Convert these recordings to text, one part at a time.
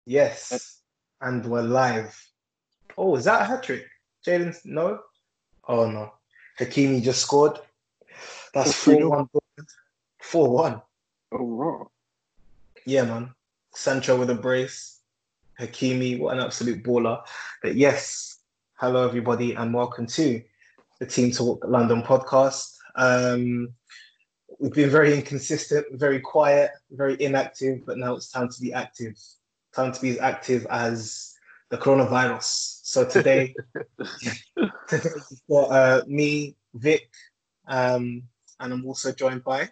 Yes, and we're live. Oh, is that a hat trick? Jaden, no? Oh no. Hakimi just scored. That's Oh, 3-0. 4-1. 4-1. Oh, wow. Yeah, man. Sancho with a brace. Hakimi, what an absolute baller. But yes, hello everybody, and welcome to the Team Talk London podcast. We've been very inconsistent, very quiet, very inactive, but now it's time to be active. Time to be as active as the coronavirus. So today, today we've got me, Vic, um, and I'm also joined by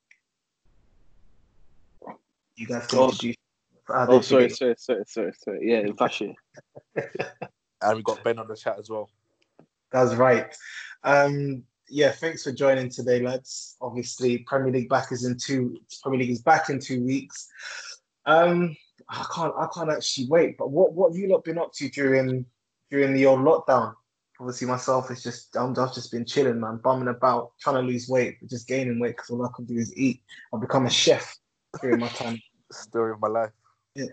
you guys can Oh, introduce. I oh, didn't sorry. forget. Yeah, Vashi. And we got Ben on the chat as well. That's right. Yeah, thanks for joining today, lads. Obviously, Premier League is back in 2 weeks. Um, I can't actually wait. But what have you lot been up to during the old lockdown? Obviously, myself is I've just been chilling, man, bumming about, trying to lose weight, but just gaining weight because all I can do is eat. I've become a chef during my time. Story of my life. Yeah.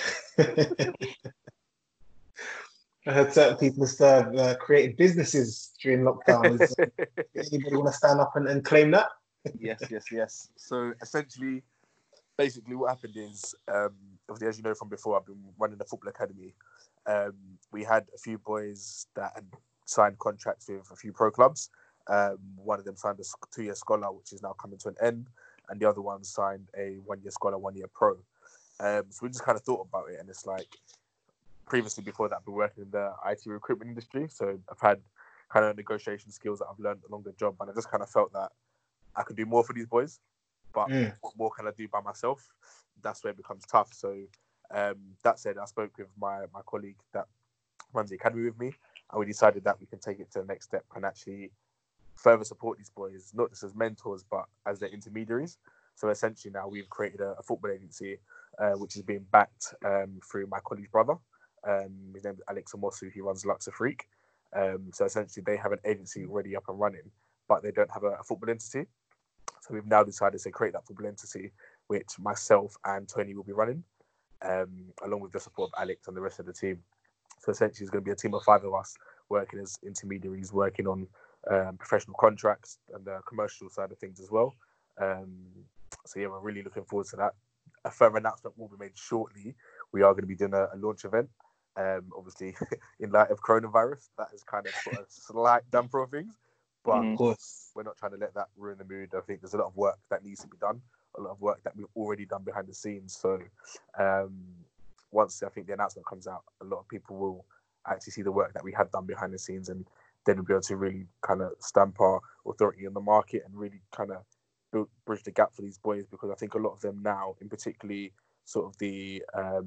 I heard certain people started creating businesses during lockdown. Anybody want to stand up and claim that? Yes. So essentially, basically what happened is, obviously, as you know from before, I've been running a football academy. We had a few boys that had signed contracts with a few pro clubs. One of them signed a 2-year scholar, which is now coming to an end, and the other one signed a 1-year scholar, 1-year pro. So we just kind of thought about it, and it's like, previously before that, I've been working in the IT recruitment industry, so I've had kind of negotiation skills that I've learned along the job, and I just kind of felt that I could do more for these boys, but what more can I do by myself? That's where it becomes tough. So that said, I spoke with my colleague that runs the academy with me, and we decided that we can take it to the next step and actually further support these boys, not just as mentors, but as their intermediaries. So essentially now we've created a football agency, which is being backed through my colleague's brother. His name is Alex Amosu. He runs Luxor Freak. So essentially they have an agency already up and running, but they don't have a football entity. So we've now decided to create that football entity, which myself and Tony will be running, along with the support of Alex and the rest of the team. So essentially, it's going to be a team of 5 of us working as intermediaries, working on professional contracts and the commercial side of things as well. So yeah, we're really looking forward to that. A further announcement will be made shortly. We are going to be doing a launch event. Obviously, in light of coronavirus, that has kind of put a slight damper on things. But Of course. we're not trying to let that ruin the mood. I think there's a lot of work that needs to be done, a lot of work that we've already done behind the scenes. So once I think the announcement comes out, a lot of people will actually see the work that we have done behind the scenes, and then we'll be able to really kind of stamp our authority on the market and really kind of bridge the gap for these boys, because I think a lot of them now, in particularly sort of the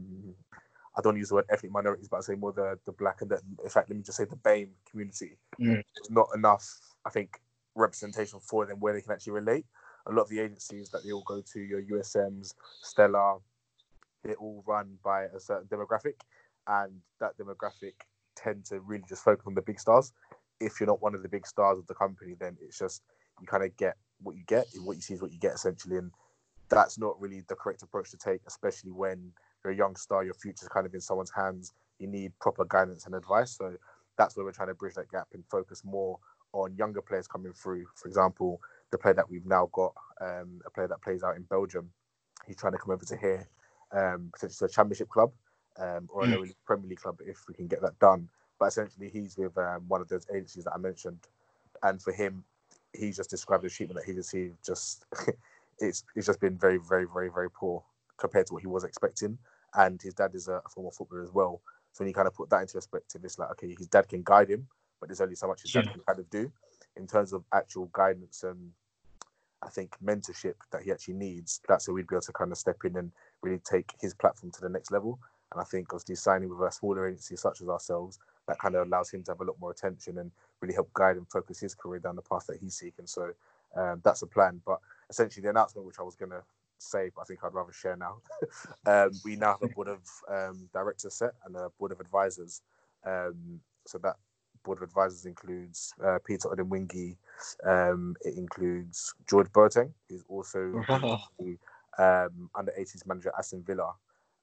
I don't use the word ethnic minorities, but I say more the black and in fact, let me just say the BAME community. There's not enough, I think, representation for them where they can actually relate. A lot of the agencies that they all go to, your USMs, Stella, they're all run by a certain demographic, and that demographic tend to really just focus on the big stars. If you're not one of the big stars of the company, then it's just you kind of get what you get. What you see is what you get, essentially, and that's not really the correct approach to take, especially when you're a young star, your future's kind of in someone's hands. You need proper guidance and advice. So that's where we're trying to bridge that gap and focus more on younger players coming through. For example, the player that we've now got, a player that plays out in Belgium, he's trying to come over to here, potentially to a championship club or a lower Premier League club if we can get that done. But essentially, he's with one of those agencies that I mentioned, and for him, he's just described the treatment that he received. Just it's just been very, very, very, very poor compared to what he was expecting. And his dad is a former footballer as well. So when you kind of put that into perspective, it's like, okay, his dad can guide him, but there's only so much his dad can kind of do in terms of actual guidance and I think mentorship that he actually needs. That's where we'd be able to kind of step in and really take his platform to the next level. And I think obviously signing with a smaller agency such as ourselves, that kind of allows him to have a lot more attention and really help guide and focus his career down the path that he's seeking. So that's a plan. But essentially the announcement, which I was going to say, but I think I'd rather share now. We now have a board of directors set and a board of advisors. So that board of advisors includes Peter Odemwingie. It includes George Boateng, who's also the under 18s manager at Aston Villa.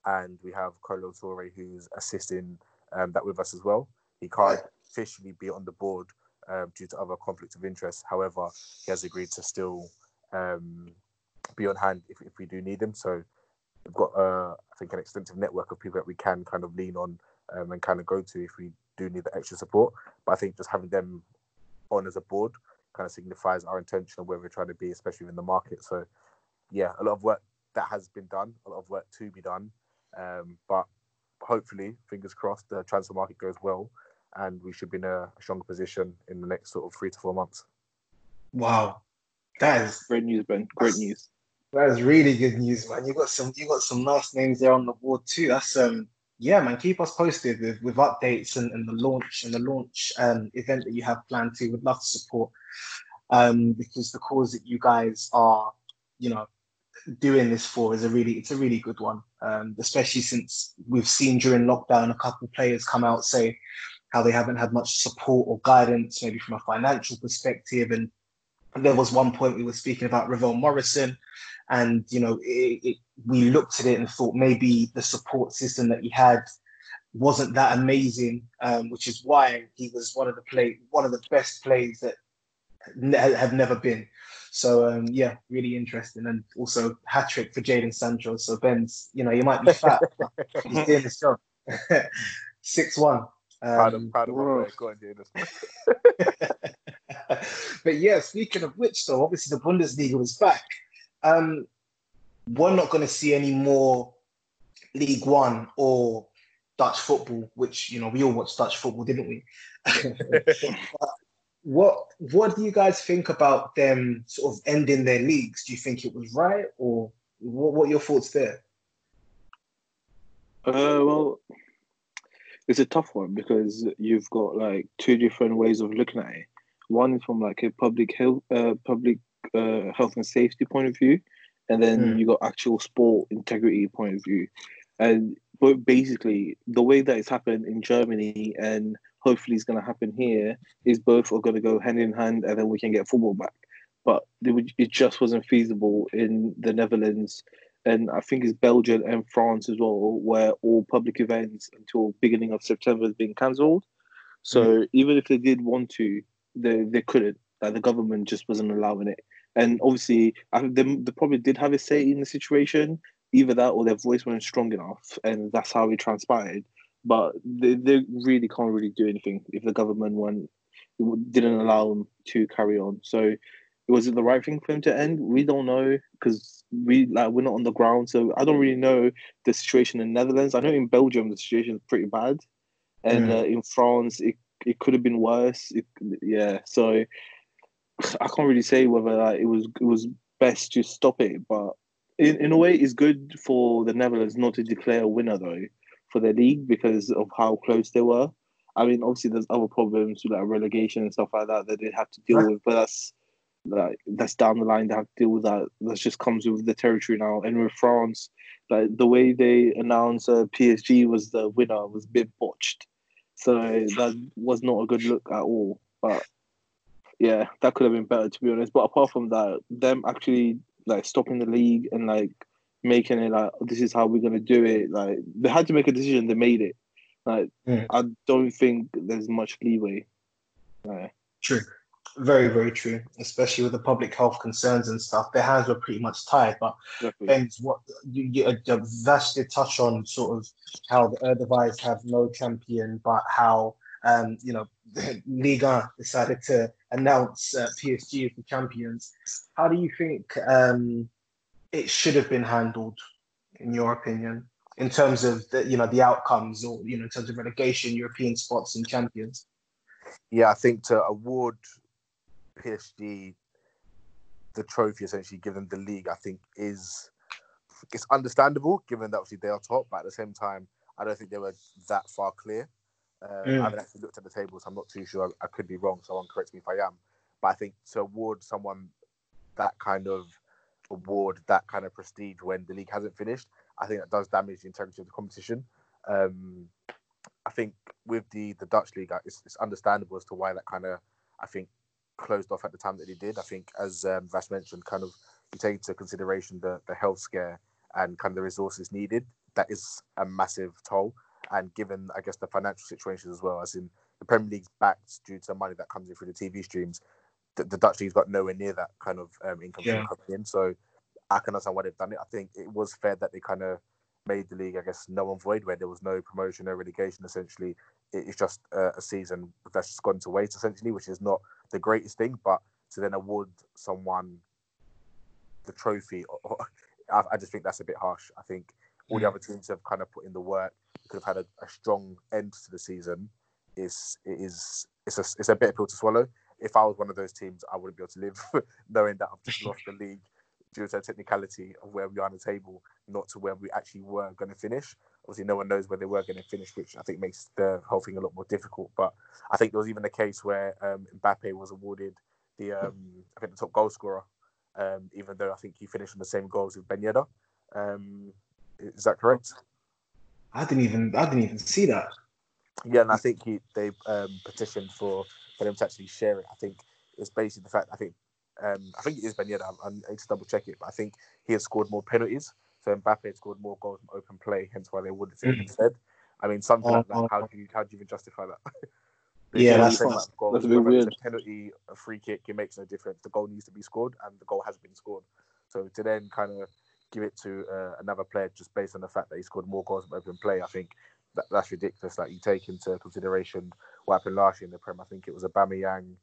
and we have Colo Torre, who's assisting that with us as well. He can't officially be on the board due to other conflicts of interest. However, he has agreed to still be on hand if we do need him. So we've got, I think, an extensive network of people that we can kind of lean on and kind of go to if we do need the extra support. But I think just having them on as a board kind of signifies our intention of where we're trying to be, especially in the market. So yeah, a lot of work that has been done, a lot of work to be done. But hopefully, fingers crossed, the transfer market goes well and we should be in a stronger position in the next sort of 3 to 4 months. Wow, that is Great news, Ben. Great news. that is really good news, man. You got some nice names there on the board too. That's yeah, man. Keep us posted with updates and the launch event that you have planned to. Would love to support because the cause that you guys are, you know, doing this for is it's a really good one. Especially since we've seen during lockdown a couple of players come out say how they haven't had much support or guidance, maybe from a financial perspective. And there was one point we were speaking about Ravel Morrison, and you know, we looked at it and thought maybe the support system that he had wasn't that amazing, which is why he was one of the best plays that have never been. So yeah, really interesting, and also hat trick for Jadon Sancho. So Ben's, you know, you might be fat, but he's doing his job. 6-1. Proud of my boy. Go on, Jadon. But yeah, speaking of which, though, obviously the Bundesliga was back. We're not going to see any more League One or Dutch football, which, you know, we all watched Dutch football, didn't we? What do you guys think about them sort of ending their leagues? Do you think it was right, or what are your thoughts there? Well, it's a tough one because you've got like two different ways of looking at it. One is from like a public health and safety point of view, and then you got actual sport integrity point of view. And but basically, the way that it's happened in Germany and hopefully it's going to happen here is both are going to go hand in hand, and then we can get football back. But it just wasn't feasible in the Netherlands, and I think it's Belgium and France as well, where all public events until beginning of September has been cancelled. So even if they did want to, they couldn't. Like the government just wasn't allowing it. And obviously, they probably did have a say in the situation. Either that or their voice weren't strong enough, and that's how it transpired. But they really can't really do anything if the government didn't allow them to carry on. So was it the right thing for him to end? We don't know because we're not on the ground, so I don't really know the situation in the Netherlands. I know in Belgium the situation is pretty bad, and in France it could have been worse. So I can't really say whether it was best to stop it, but in a way, it's good for the Netherlands not to declare a winner though for their league because of how close they were. I mean, obviously there's other problems with like relegation and stuff like that they have to deal with, but that's down the line. They have to deal with that. That just comes with the territory now. And with France, like the way they announced PSG was the winner was a bit botched, so that was not a good look at all. But yeah, that could have been better to be honest. But apart from that, them actually like stopping the league and like making it like this is how we're gonna do it. Like they had to make a decision. They made it. Like I don't think there's much leeway. True, very very true. Especially with the public health concerns and stuff, their hands were pretty much tied. But Ben's what Vash did touch on sort of how the Eredivisie have no champion, but how you know Liga decided to announce PSG as the champions. How do you think it should have been handled, in your opinion, in terms of the outcomes, or in terms of relegation, European spots, and champions? Yeah, I think to award PSG the trophy, essentially give them the league, I think it's understandable given that obviously they are top, but at the same time, I don't think they were that far clear. I haven't actually looked at the table, so I'm not too sure. I could be wrong, so someone correct me if I am. But I think to award someone that kind of award, that kind of prestige when the league hasn't finished, I think that does damage the integrity of the competition. I think with the Dutch league, it's understandable as to why that kind of, I think, closed off at the time that it did. I think, as Vash mentioned, kind of you take into consideration the health scare and kind of the resources needed that is a massive toll. And given, I guess, the financial situations as well, as in the Premier League's backed due to the money that comes in through the TV streams, the Dutch league's got nowhere near that kind of income stream coming in. So I can understand why they've done it. I think it was fair that they kind of made the league, I guess, null and void, where there was no promotion, no relegation. Essentially, it's just a season that's just gone to waste, essentially, which is not the greatest thing. But to then award someone the trophy, I just think that's a bit harsh. I think all the other teams have kind of put in the work. You could have had a strong end to the season. It's a bitter pill to swallow. If I was one of those teams, I wouldn't be able to live knowing that I've just lost the league due to the technicality of where we are on the table, not to where we actually were going to finish. Obviously, no one knows where they were going to finish, which I think makes the whole thing a lot more difficult. But I think there was even a case where Mbappe was awarded the top goal scorer, even though I think he finished on the same goals with Ben Yedder. Is that correct? I didn't even see that. Yeah, and I think they petitioned for them to actually share it. I think it's basically the fact. I think it is Ben Yedder. I need to double check it, but I think he has scored more penalties. So Mbappe had scored more goals from open play, hence why they awarded it instead. I mean, something like that. How do you even justify that? Yeah, that's a bit weird. It's a penalty, a free kick, it makes no difference. The goal needs to be scored, and the goal has been scored. So to then kind of give it to another player just based on the fact that he scored more goals from open play, I think that's ridiculous. Like, you take into consideration what happened last year in the Prem. I think it was Aubameyang,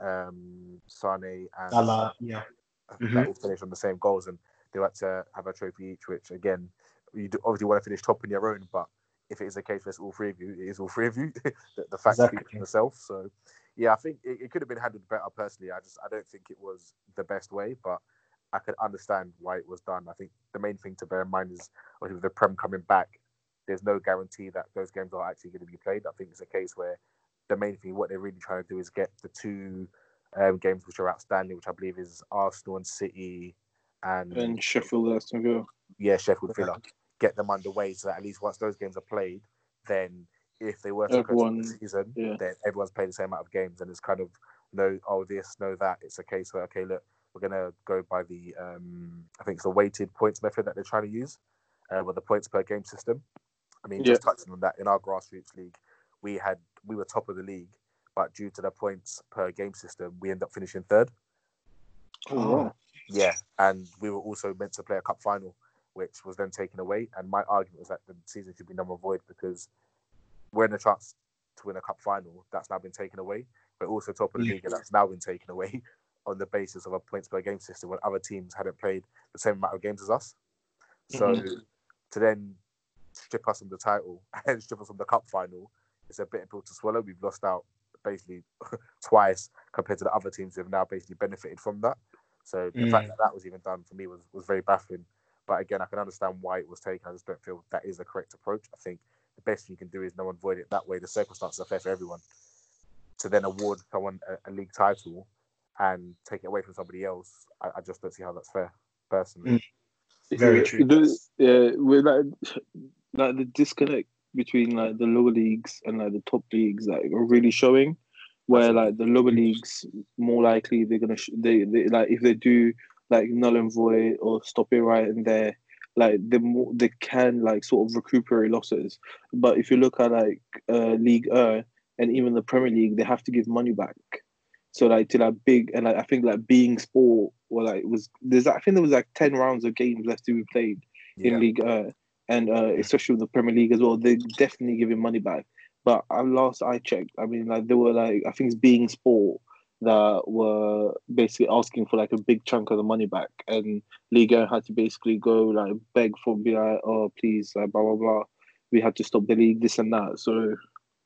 Sane, and Salah, yeah, that all finished on the same goals, and they had to have a trophy each. Which again, you obviously want to finish top in your own, but if it is a case where it's all three of you, it is all three of you. the fact speaks for itself. So yeah, I think it could have been handled better. Personally, I don't think it was the best way, but I could understand why it was done. I think the main thing to bear in mind is, with the Prem coming back, there's no guarantee that those games are actually going to be played. I think it's a case where the main thing, what they're really trying to do, is get the two games which are outstanding, which I believe is Arsenal and City and Sheffield, Aston Villa. Yeah, Sheffield Villa. Get them underway so that at least once those games are played, then if they were to go to the season, then everyone's played the same amount of games, and it's kind of no this, no that. It's a case where, okay, look, we're going to go by the I think it's a weighted points method that they're trying to use, with the points per game system. I mean, just touching on that, in our grassroots league, we were top of the league, but due to the points per game system, we ended up finishing third. Oh, yeah, and we were also meant to play a cup final, which was then taken away. And my argument was that the season should be null and void because we're in a chance to win a cup final. That's now been taken away. But also top of the league, and that's now been taken away on the basis of a points per game system when other teams hadn't played the same amount of games as us. So to then strip us from the title and strip us from the cup final, it's a bitter pill to swallow. We've lost out basically twice compared to the other teams who have now basically benefited from that. So the fact that was even done for me was very baffling. But again, I can understand why it was taken. I just don't feel that is the correct approach. I think the best thing you can do is null and void it. That way, the circumstances are fair for everyone. To then award someone a league title and take it away from somebody else, I just don't see how that's fair, personally. Very true. With like the disconnect between like the lower leagues and like the top leagues, like, are really showing. Where like the lower leagues, more likely they're gonna they like, if they do like null and void or stop it right in there, like they can like sort of recuperate losses. But if you look at like League and even the Premier League, they have to give money back. So like to like big, and like I think like Being Sport, or like I think there was like 10 rounds of games left to be played in League and especially with the Premier League as well, they're definitely giving money back. But last I checked, I mean, like there were like, I think it's Being Sport that were basically asking for like a big chunk of the money back, and Liga had to basically go like beg for, be like, oh please, like, blah blah blah, we had to stop the league, this and that. So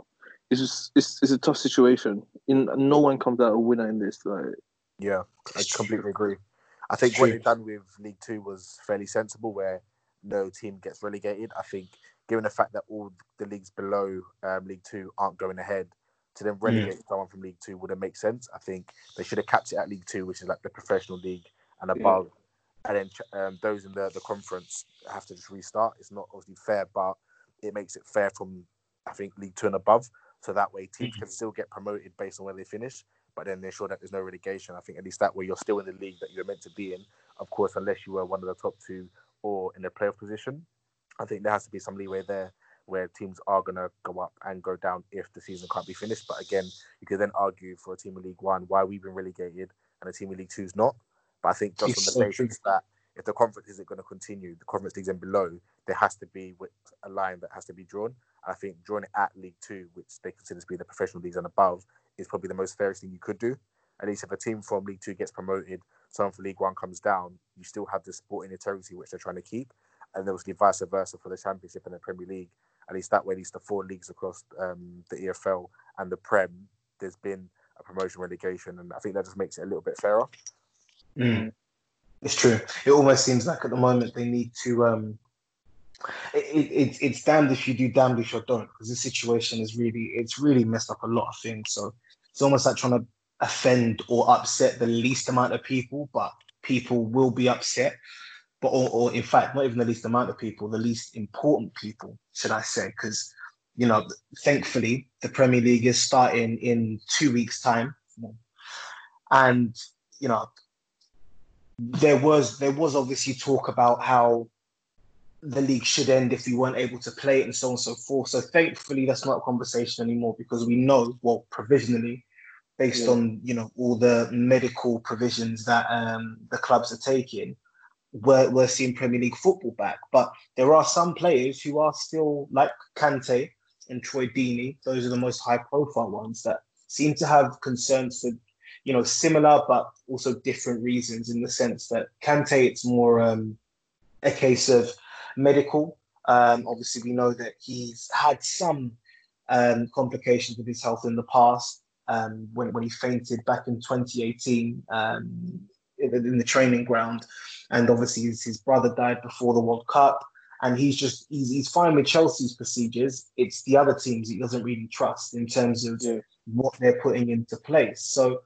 it's a tough situation. No one comes out a winner in this. Like, yeah, I completely agree. I think what they've done with League Two was fairly sensible, where no team gets relegated. I think, given the fact that all the leagues below League Two aren't going ahead, to then relegate someone from League Two wouldn't make sense. I think they should have capped it at League Two, which is like the professional league and above, and then those in the conference have to just restart. It's not obviously fair, but it makes it fair from, I think, League Two and above. So that way teams can still get promoted based on where they finish, but then ensure that there's no relegation. I think at least that way you're still in the league that you're meant to be in. Of course, unless you were one of the top two or in a playoff position. I think there has to be some leeway there where teams are going to go up and go down if the season can't be finished. But again, you could then argue for a team in League One why we've been relegated and a team in League Two is not. But I think just It's on the so true. basis that if the conference isn't going to continue, the conference leagues and below, there has to be a line that has to be drawn. And I think drawing it at League Two, which they consider to be the professional leagues and above, is probably the most fairest thing you could do. At least if a team from League Two gets promoted, someone from League One comes down, you still have the sporting integrity which they're trying to keep. And obviously vice versa for the Championship and the Premier League. At least that way, at least the 4 leagues across the EFL and the Prem, there's been a promotion relegation. And I think that just makes it a little bit fairer. Mm. It's true. It almost seems like at the moment they need to... It's damned if you do, damned if you don't, because this situation is really messed up a lot of things. So it's almost like trying to offend or upset the least amount of people, but people will be upset. But or in fact, not even the least amount of people, the least important people, should I say? Because thankfully, the Premier League is starting in 2 weeks' time, and there was obviously talk about how the league should end if we weren't able to play it and so on and so forth. So thankfully, that's not a conversation anymore because we know, well, provisionally, based on all the medical provisions that the clubs are taking, we're seeing Premier League football back. But there are some players who are still, like Kante and Troy Deeney, those are the most high-profile ones that seem to have concerns for, similar but also different reasons, in the sense that Kante, it's more a case of medical. Obviously, we know that he's had some complications with his health in the past, when he fainted back in 2018 in the training ground. And obviously his brother died before the World Cup, and he's fine with Chelsea's procedures. It's the other teams he doesn't really trust in terms of what they're putting into place. So,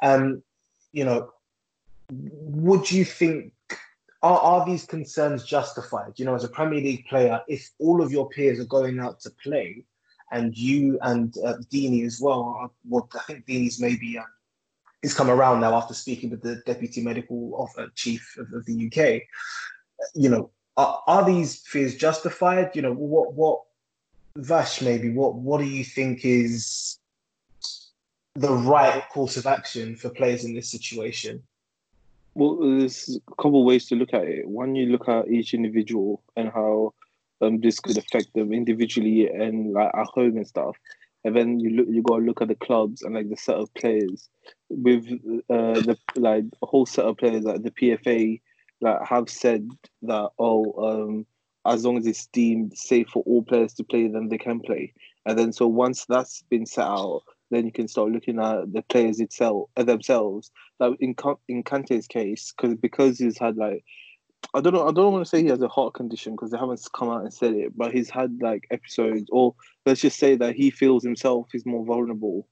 would you think, are these concerns justified? As a Premier League player, if all of your peers are going out to play, and you and Deeney as well, I think Deeney's maybe... he's come around now after speaking with the deputy medical chief of the UK. Are these fears justified? What Vash, maybe what do you think is the right course of action for players in this situation? Well, there's a couple of ways to look at it. One, you look at each individual and how this could affect them individually and like at home and stuff. And then you got to look at the clubs and like the set of players with the whole set of players. Like the PFA have said that as long as it's deemed safe for all players to play, then they can play. And then so once that's been set out, then you can start looking at the players themselves. Like in Kante's case, because he's had I don't want to say he has a heart condition because they haven't come out and said it, but he's had episodes, or let's just say that he feels himself is more vulnerable.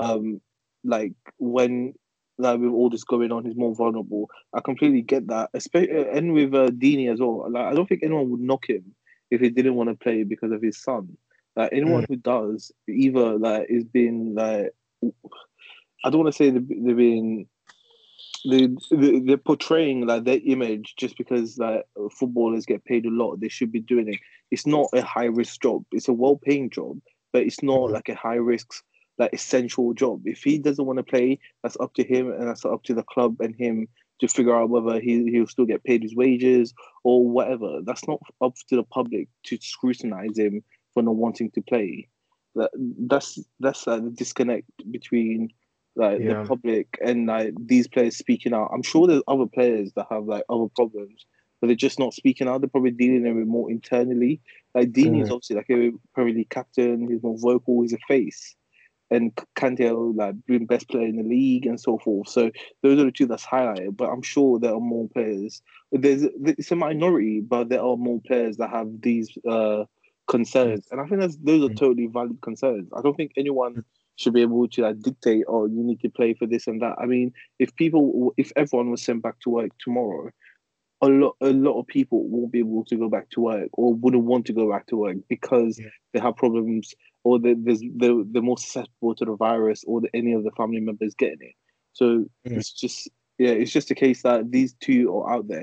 When with all this going on, he's more vulnerable. I completely get that. And with Deeney as well. I don't think anyone would knock him if he didn't want to play because of his son. Anyone who does, either is being I don't want to say they're being. They're portraying their image just because footballers get paid a lot. They should be doing it. It's not a high risk job. It's a well paying job, but it's not a high risk essential job. If he doesn't want to play, that's up to him, and that's up to the club and him to figure out whether he'll still get paid his wages or whatever. That's not up to the public to scrutinize him for not wanting to play. That's the disconnect between the public and these players speaking out. I'm sure there's other players that have other problems, but they're just not speaking out. They're probably dealing with it more internally. Deeney is obviously a Premier League captain. He's more vocal. He's a face. And Kante, being best player in the league and so forth. So those are the two that's highlighted. But I'm sure there are more players. It's a minority, but there are more players that have these concerns. And I think those are totally valid concerns. I don't think anyone should be able to dictate, you need to play for this and that. I mean, if everyone was sent back to work tomorrow, a lot of people won't be able to go back to work or wouldn't want to go back to work because they have problems, or they're more susceptible to the virus, or any of the family members getting it. So it's just a case that these two are out there,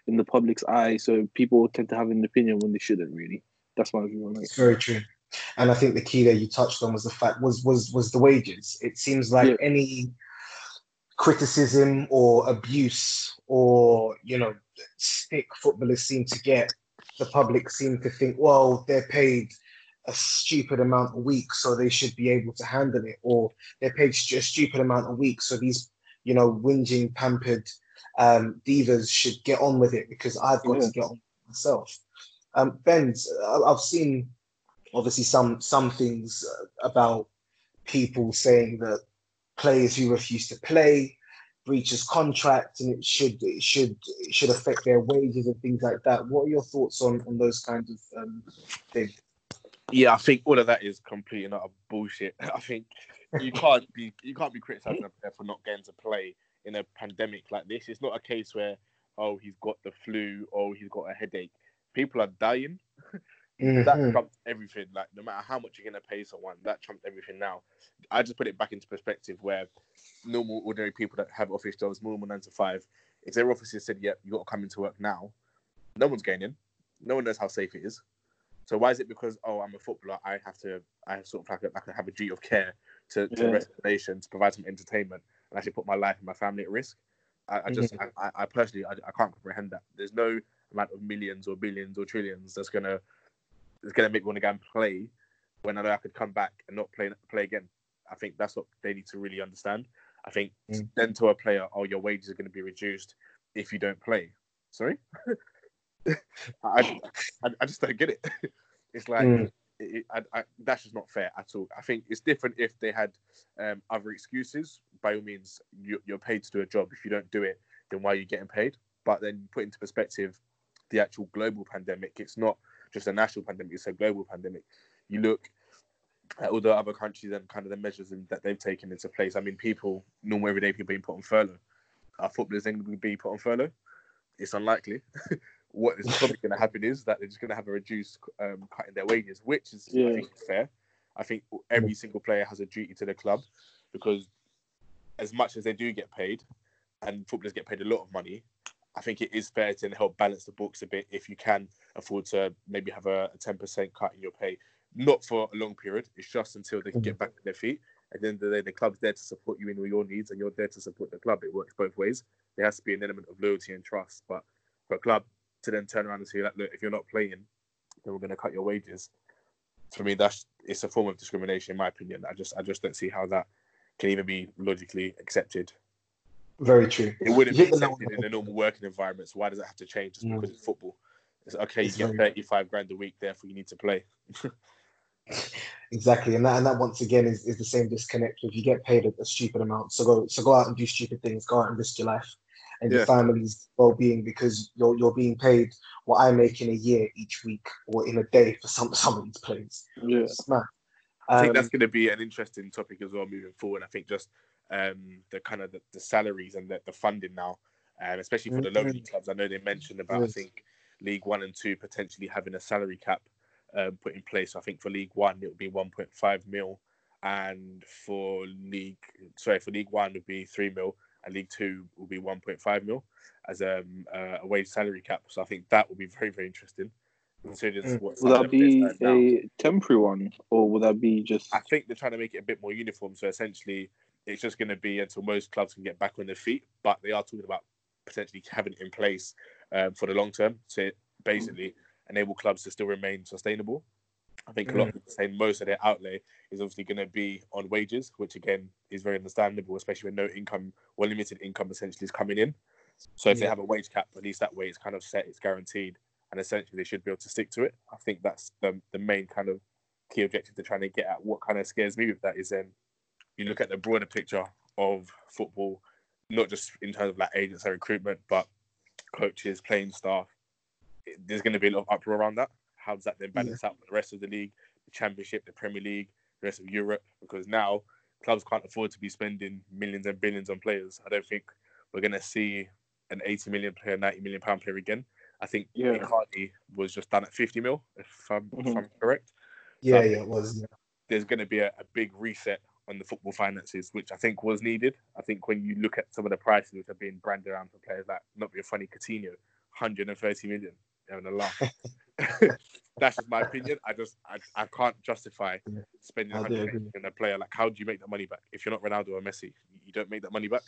in the public's eye, so people tend to have an opinion when they shouldn't really. That's my view on it. It's very true. And I think the key there you touched on was the fact was the wages. It seems like Yeah. any criticism or abuse or stick footballers seem to get, the public seem to think, well, they're paid a stupid amount a week, so they should be able to handle it, or they're paid a stupid amount a week, so these whinging, pampered divas should get on with it because I've got to get on with it myself. Ben, I've seen obviously some things about people saying that players who refuse to play breaches contract and it should affect their wages and things like that. What are your thoughts on those kinds of things? Yeah, I think all of that is complete and utter bullshit. I think you can't be criticizing a player for not getting to play in a pandemic like this. It's not a case where he's got the flu or he's got a headache. People are dying. That trumps everything. Like, no matter how much you're gonna pay someone, that trumps everything now. I just put it back into perspective where normal, ordinary people that have office jobs, normal 9 to 5, if their officers said, "Yep, you got to come into work now," no one's going in. No one knows how safe it is. So why is it because I'm a footballer, I have sort of like have a duty of care to the rest of the nation, to provide some entertainment, and actually put my life and my family at risk? I personally can't comprehend that. There's no amount of millions or billions or trillions that's gonna make me want to go and play when I know I could come back and not play again. I think that's what they need to really understand. I think then to a player, your wages are going to be reduced if you don't play. Sorry? I just don't get it. It's like, that's just not fair at all. I think it's different if they had other excuses. By all means, you're paid to do a job. If you don't do it, then why are you getting paid? But then put into perspective the actual global pandemic. It's not just a national pandemic, it's a global pandemic. You look at all the other countries and kind of the measures that they've taken into place. I mean, normal everyday people being put on furlough. Are footballers then going to be put on furlough? It's unlikely. What is probably going to happen is that they're just going to have a reduced cut in their wages, which is, I think, fair. I think every single player has a duty to the club, because as much as they do get paid, and footballers get paid a lot of money, I think it is fair to help balance the books a bit if you can afford to maybe have a 10% cut in your pay. Not for a long period. It's just until they can get back on their feet. At the end of the day, the club's there to support you in all your needs, and you're there to support the club. It works both ways. There has to be an element of loyalty and trust. But for a club to then turn around and say, like, look, if you're not playing, then we're going to cut your wages. For me, it's a form of discrimination, in my opinion. I just don't see how that can even be logically accepted. Very true. It wouldn't be accepted in a normal working environment. So why does it have to change just because it's football? It's okay. You get 35 grand a week, therefore you need to play. Exactly, and that once again is the same disconnect. If you get paid a stupid amount, so go out and do stupid things, go out and risk your life and your family's well-being, because you're being paid what I make in a year each week or in a day for some of these plays. It's mad. I think that's going to be an interesting topic as well moving forward. I think just the kind of the salaries and the funding now, especially for the lower league clubs. I know they mentioned about I think League 1 and 2 potentially having a salary cap put in place. I think for League 1 it would be 1.5 mil, and for League 1 would be 3 mil, and League 2 will be 1.5 mil as a wage salary cap. So I think that will be very, very interesting. Will that be a temporary one, or will that be just? I think they're trying to make it a bit more uniform. So essentially, it's just going to be until most clubs can get back on their feet. But they are talking about potentially having it in place for the long term to basically enable clubs to still remain sustainable. I think a lot of people saying most of their outlay is obviously going to be on wages, which again is very understandable, especially when no income or limited income essentially is coming in. So if they have a wage cap, at least that way it's kind of set, it's guaranteed, and essentially they should be able to stick to it. I think that's the main kind of key objective they're trying to get at. What kind of scares me with that is you look at the broader picture of football, not just in terms of like agents and recruitment, but coaches, playing staff. There's going to be a lot of uproar around that. How does that then balance out with the rest of the league, the Championship, the Premier League, the rest of Europe? Because now clubs can't afford to be spending millions and billions on players. I don't think we're going to see an 80 million player, 90 million pound player again. I think Icardi was just done at 50 mil, if I'm correct. Yeah, it was. Yeah. There's going to be a big reset on the football finances, which I think was needed. I think when you look at some of the prices which are being branded around for players like, not being funny, Coutinho, 130 million. You're having a laugh. That's just my opinion. I can't justify spending I do 100 agree. million on a player. Like, how do you make that money back? If you're not Ronaldo or Messi, you don't make that money back.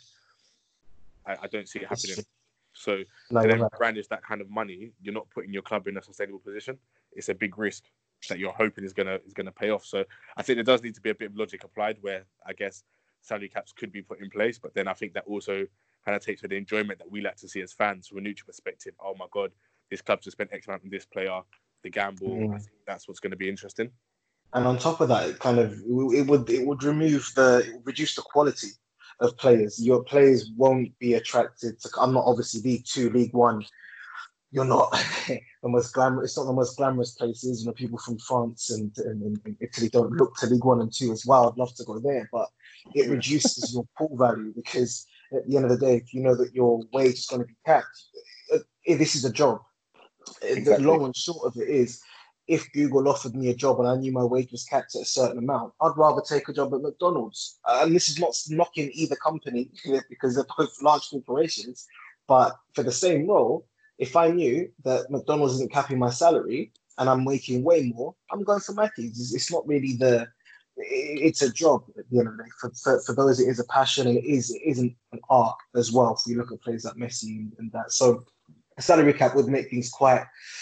I don't see it happening. So No, to you're then right. brandish that kind of money, you're not putting your club in a sustainable position. It's a big risk that you're hoping is gonna pay off. So I think there does need to be a bit of logic applied, where I guess salary caps could be put in place, but then I think that also kind of takes away the enjoyment that we like to see as fans from a neutral perspective. Oh my God, this club just spent X amount on this player. The gamble. I think that's what's going to be interesting. And on top of that, it would reduce the quality of players. Your players won't be attracted to. I'm not obviously League Two, League One. You're not the most glamorous. It's not the most glamorous places. You know, people from France and Italy don't look to League One and Two as well. I'd love to go there, but it reduces your pool value, because at the end of the day, if you know that your wage is going to be capped, this is a job. The Exactly. long and short of it is, if Google offered me a job and I knew my wage was capped at a certain amount, I'd rather take a job at McDonald's. And this is not knocking either company because they're both large corporations. But for the same role, if I knew that McDonald's isn't capping my salary and I'm making way more, I'm going for Mackey's. It's not really it's a job at the end of the day. For those, it is a passion, and it isn't an art as well. If you look at players like Messi and that. So a salary cap would make things quite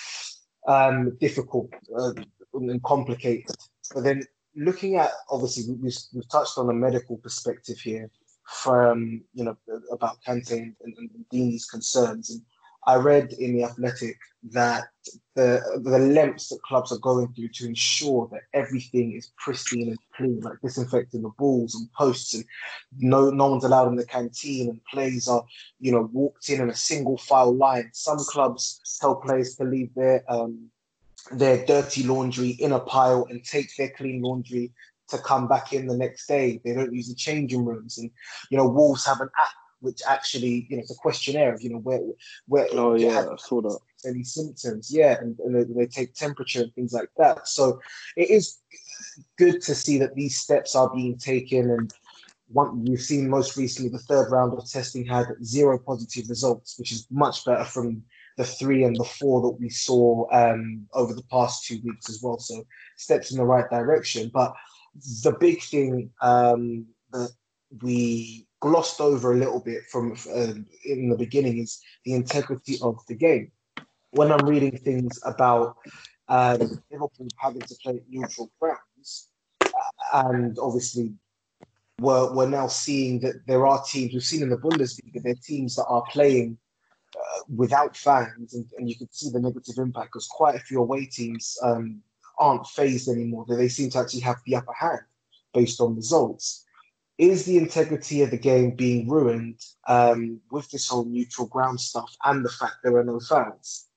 difficult and complicated. But then looking at, obviously, we've touched on a medical perspective here from, about Kante and Dini's concerns. And I read in The Athletic that the lengths that clubs are going through to ensure that everything is pristine and clean, like disinfecting the balls and posts, and no one's allowed in the canteen, and players are, walked in a single file line. Some clubs tell players to leave their dirty laundry in a pile and take their clean laundry to come back in the next day. They don't use the changing rooms. And, Wolves have an app which actually, it's a questionnaire of, where Oh yeah, I saw that. any symptoms. Yeah, and they take temperature and things like that. So it is good to see that these steps are being taken. And you've seen most recently the third round of testing had 0 positive results, which is much better from the 3 and the 4 that we saw over the past 2 weeks as well. So steps in the right direction. But the big thing that we glossed over a little bit from in the beginning is the integrity of the game. When I'm reading things about Liverpool having to play neutral grounds, and obviously we're now seeing that there are teams, we've seen in the Bundesliga, there are teams that are playing without fans, and you can see the negative impact, because quite a few away teams aren't phased anymore. They seem to actually have the upper hand based on results. Is the integrity of the game being ruined with this whole neutral ground stuff and the fact there are no fans?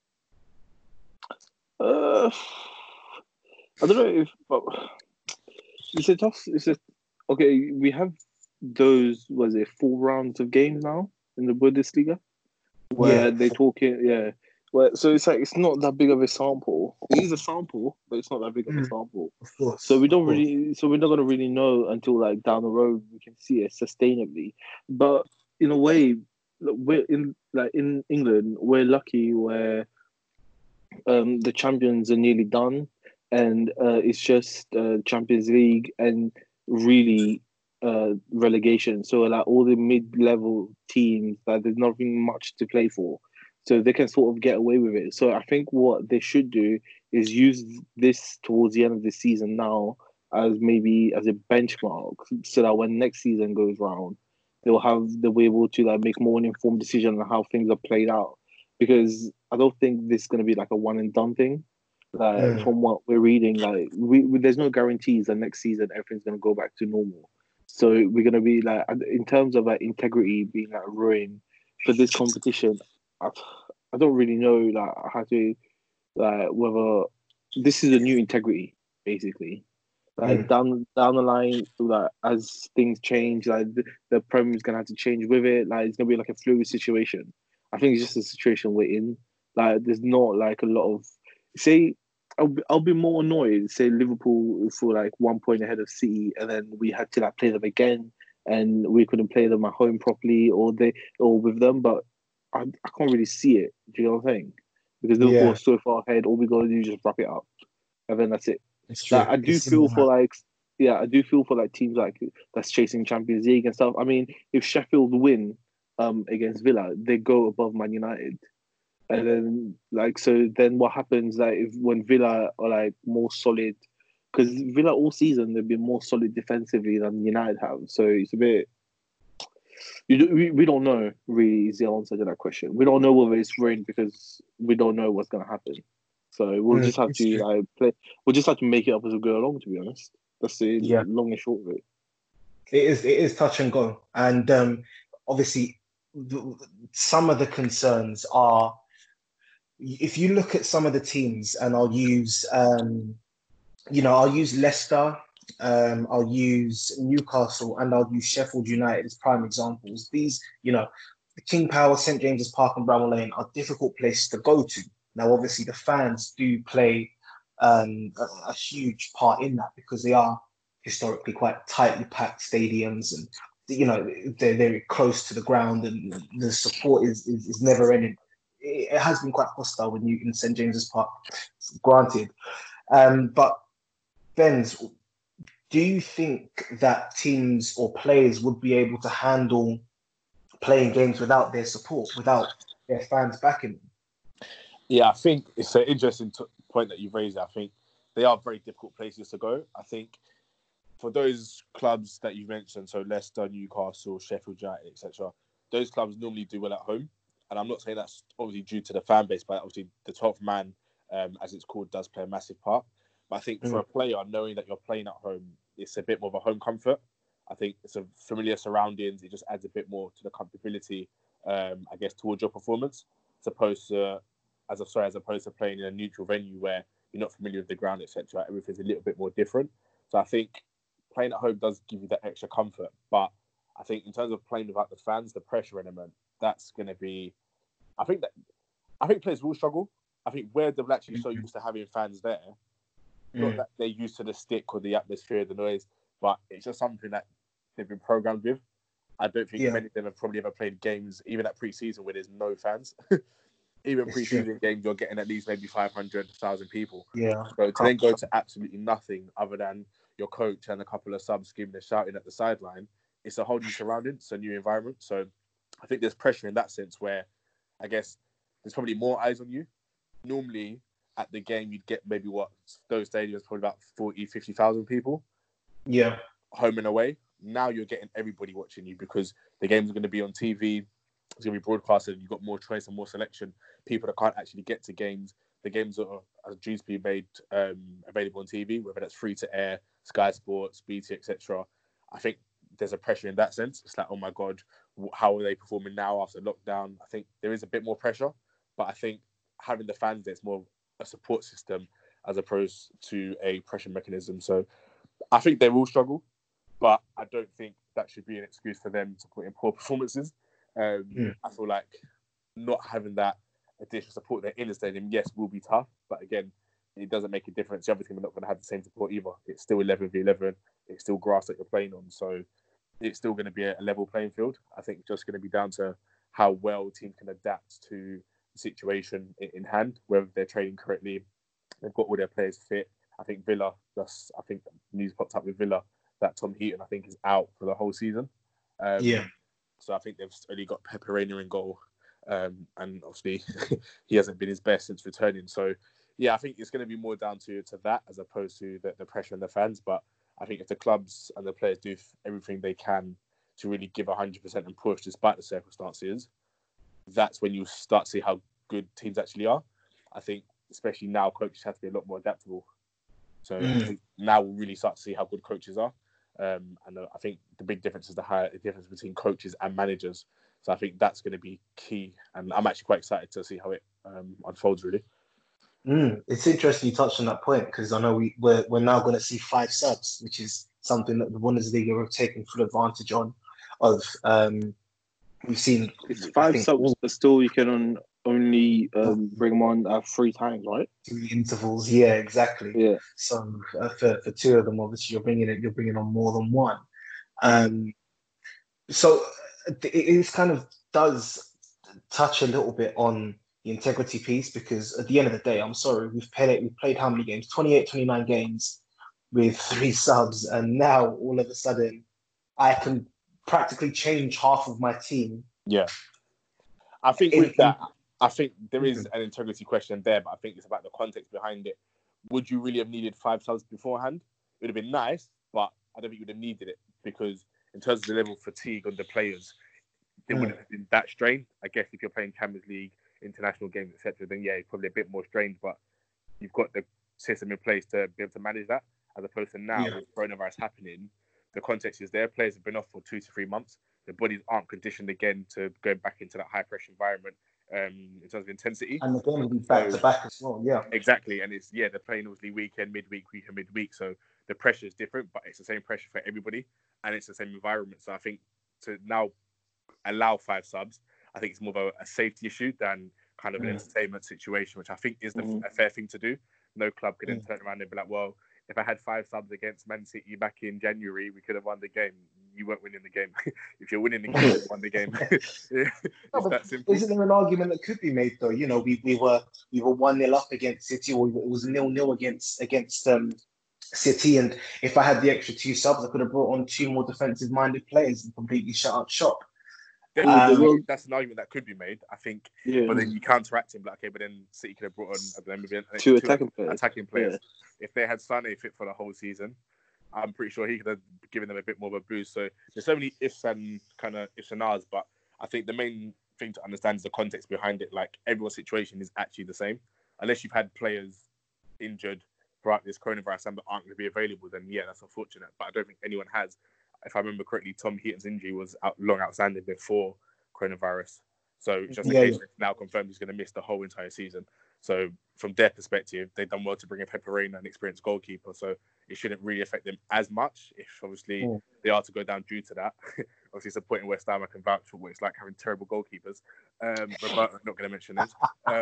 I don't know if, but it's a tough. Okay. We have those. Was it 4 rounds of games now in the Bundesliga, where they talk it? Yeah. Well, so it's like it's not that big of a sample. It is a sample, but it's not that big of a sample. Of course. So we're not going to really know until like down the road we can see it sustainably. But in a way, we're in England, we're lucky where the champions are nearly done, and it's just Champions League and really relegation. So like all the mid-level teams, like there's nothing much to play for. So they can sort of get away with it. So I think what they should do is use this towards the end of the season now as maybe as a benchmark, so that when next season goes round, they'll be able to like make more informed decision on how things are played out. Because I don't think this is going to be like a one and done thing. Like from what we're reading, like there's no guarantees that next season everything's going to go back to normal. So we're going to be like, in terms of like integrity being like ruined for this competition, I don't really know like how to like whether this is a new integrity basically. Like down the line, like as things change, like the Premier is gonna have to change with it. Like it's gonna be like a fluid situation. I think it's just a situation we're in. Like there's not like a lot of say. I'll be more annoyed. Say Liverpool for like 1 point ahead of City, and then we had to like play them again, and we couldn't play them at home properly, or with them. But I can't really see it. Do you know what I'm saying? Because Liverpool Yeah, are so far ahead, all we got to do is just wrap it up, and then that's it. it's Like, true. I do It's simple feel as for that. like, yeah, I do feel for like teams like that's chasing Champions League and stuff. I mean, if Sheffield win against Villa, they go above Man United. And then, like, so then what happens, like, if when Villa are like more solid, because Villa all season they've been more solid defensively than United have. So it's a bit, we don't know really is the answer to that question. We don't know whether it's rain because we don't know what's gonna happen. So we'll just have It's to true. like play. We'll just have to make it up as we go along. To be honest, that's the Yeah, long and short of it. it is. It is touch and go, and obviously, the, some of the concerns are if you look at some of the teams, and I'll use Leicester, I'll use Newcastle, and I'll use Sheffield United as prime examples. These, the King Power, St James's Park, and Bramall Lane are difficult places to go to. Now, obviously, the fans do play a huge part in that because they are historically quite tightly packed stadiums, and they're very close to the ground, and the support is never ending. It has been quite hostile when you in St James's Park, granted, but Benz, do you think that teams or players would be able to handle playing games without their support, without their fans backing them? Yeah, I think it's an interesting point that you've raised. I think they are very difficult places to go. I think for those clubs that you mentioned, so Leicester, Newcastle, Sheffield United, etc., those clubs normally do well at home. And I'm not saying that's obviously due to the fan base, but obviously the 12th man, as it's called, does play a massive part. But I think for a player, knowing that you're playing at home, it's a bit more of a home comfort. I think it's a familiar surroundings. It just adds a bit more to the comfortability, I guess, towards your performance, as opposed to playing in a neutral venue where you're not familiar with the ground, etc. Everything's a little bit more different. So I think playing at home does give you that extra comfort. But I think in terms of playing without the fans, the pressure element, that's going to be. I think players will struggle. I think where they're actually so used to having fans there, not that they're used to the stick or the atmosphere, the noise, but it's just something that they've been programmed with. I don't think many of them have probably ever played games, even at pre-season, where there's no fans. Even pre-season games, you're getting at least maybe 500,000 people. Yeah. So to then go to absolutely nothing other than your coach and a couple of subs screaming and shouting at the sideline, it's a whole new surrounding, it's a new environment. So I think there's pressure in that sense where I guess there's probably more eyes on you. Normally at the game, you'd get maybe those stadiums, probably about 40, 50,000 people. Yeah. Home and away. Now you're getting everybody watching you because the games are going to be on TV. It's going to be broadcasted. You've got more choice and more selection. People that can't actually get to games, the games are due to be made available on TV, whether that's free to air, Sky Sports, BT, etc. I think there's a pressure in that sense. It's like, oh my God, how are they performing now after lockdown? I think there is a bit more pressure, but I think having the fans there, it's more a support system as opposed to a pressure mechanism. So I think they will struggle, but I don't think that should be an excuse for them to put in poor performances. I feel like not having that additional support there in the stadium, yes, will be tough, but again, it doesn't make a difference. The other team are not going to have the same support either. It's still 11v11. It's still grass that you're playing on, so it's still going to be a level playing field. I think it's just going to be down to how well teams can adapt to the situation in hand, whether they're training correctly, they've got all their players fit. I think Villa, news popped up with Villa that Tom Heaton, I think, is out for the whole season. So I think they've only got Pepe Reina in goal. And obviously, he hasn't been his best since returning. So, yeah, I think it's going to be more down to that as opposed to the pressure on the fans. But I think if the clubs and the players do everything they can to really give 100% and push despite the circumstances, that's when you start to see how good teams actually are. I think, especially now, coaches have to be a lot more adaptable. So I think now we'll really start to see how good coaches are. And I think the big difference is the difference between coaches and managers. So I think that's going to be key. And I'm actually quite excited to see how it unfolds, really. It's interesting you touched on that point because I know we're now going to see 5 subs, which is something that the Bundesliga have taken full advantage of. We've seen it's 5 subs, but still you can only bring them on 3 times, right? 3 intervals, yeah, exactly. Yeah. So for 2 of them, obviously you're bringing on more than one. So it kind of does touch a little bit on the integrity piece, because at the end of the day, I'm sorry, we've played how many games? 28, 29 games with 3 subs, and now all of a sudden I can practically change half of my team. Yeah. I think with that, I think there is an integrity question there, but I think it's about the context behind it. Would you really have needed 5 subs beforehand? It would have been nice, but I don't think you would have needed it, because in terms of the level of fatigue on the players, they wouldn't have been that strained. I guess if you're playing Champions League, international games, etc., then yeah, it's probably a bit more strained, but you've got the system in place to be able to manage that, as opposed to now with coronavirus happening, the context is there. Players have been off for 2 to 3 months. Their bodies aren't conditioned again to go back into that high pressure environment in terms of intensity. And the game will be back to back as well, yeah. Exactly. And it's, they're playing obviously weekend, midweek. So the pressure is different, but it's the same pressure for everybody and it's the same environment. So I think to now allow 5 subs, I think it's more of a safety issue than kind of an entertainment situation, which I think is a fair thing to do. No club can then turn around and be like, well, if I had 5 subs against Man City back in January, we could have won the game. You weren't winning the game. If you're winning the game, you won the game. It's that simple. Isn't there an argument that could be made though? You know, we were 1-0 up against City, or it was 0-0 against City, and if I had the extra 2 subs, I could have brought on 2 more defensive-minded players and completely shut up shop. That's an argument that could be made, I think. Yeah. But then you counteract him, like, okay, but then City could have brought on maybe 2 attacking players. Yeah. If they had Sané fit for the whole season, I'm pretty sure he could have given them a bit more of a boost. So there's so many ifs and kind of ifs and ahs, but I think the main thing to understand is the context behind it. Like, everyone's situation is actually the same. Unless you've had players injured throughout this coronavirus and that aren't going to be available, then yeah, that's unfortunate. But I don't think anyone has. If I remember correctly, Tom Heaton's injury was long outstanding before coronavirus. So just in case it's now confirmed he's going to miss the whole entire season. So from their perspective, they've done well to bring in Pepe Reina, an experienced goalkeeper. So it shouldn't really affect them as much if obviously they are to go down due to that. Obviously, it's a point in West Ham I can vouch for what it's like having terrible goalkeepers. Roberto, I'm not going to mention this.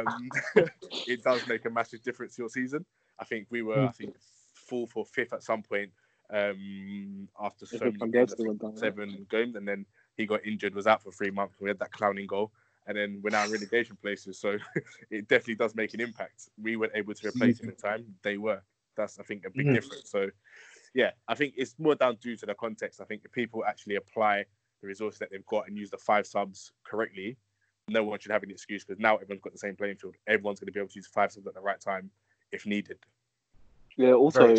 It does make a massive difference to your season. I think we were, 4th or 5th at some point after so many games, 7 games, and then he got injured, was out for 3 months. We had that clowning goal, and then we're now in relegation places. So it definitely does make an impact. We weren't able to replace him in time. They were. That's, I think, a big difference. So yeah, I think it's more down due to the context. I think if people actually apply the resources that they've got and use the 5 subs correctly, no one should have an excuse, because now everyone's got the same playing field. Everyone's going to be able to use 5 subs at the right time if needed. Yeah, also,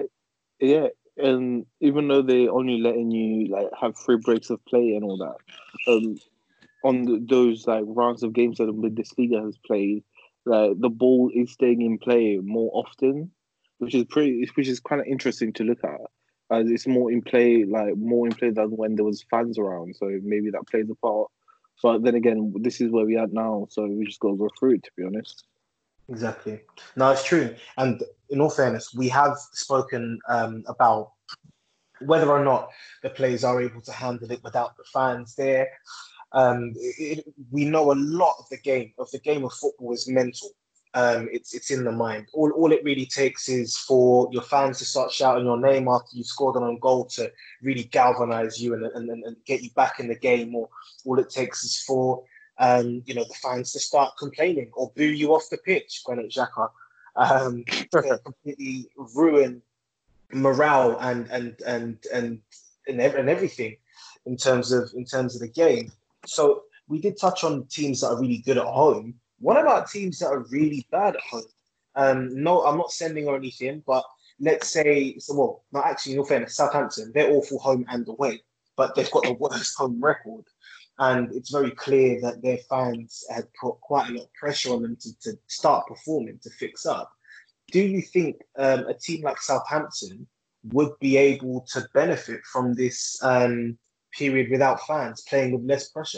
and even though they only letting you have 3 breaks of play and all that, on those rounds of games that the Bundesliga has played, the ball is staying in play more often, which is kind of interesting to look at. As it's more in play than when there was fans around. So maybe that plays a part. But then again, this is where we are now, so we just got to go through it, to be honest. Exactly. No, it's true. And in all fairness, we have spoken about whether or not the players are able to handle it without the fans there. We know a lot of the game of football is mental. It's in the mind. All it really takes is for your fans to start shouting your name after you've scored an own goal to really galvanize you and get you back in the game. Or all it takes is for the fans to start complaining or boo you off the pitch, Granit Xhaka, to completely ruin morale and everything in terms of the game. So we did touch on teams that are really good at home. What about teams that are really bad at home? No, I'm not sending or anything, but let's say, not actually, in all fairness, Southampton, they're awful home and away, but they've got the worst home record. And it's very clear that their fans had put quite a lot of pressure on them to start performing, to fix up. Do you think a team like Southampton would be able to benefit from this period without fans, playing with less pressure?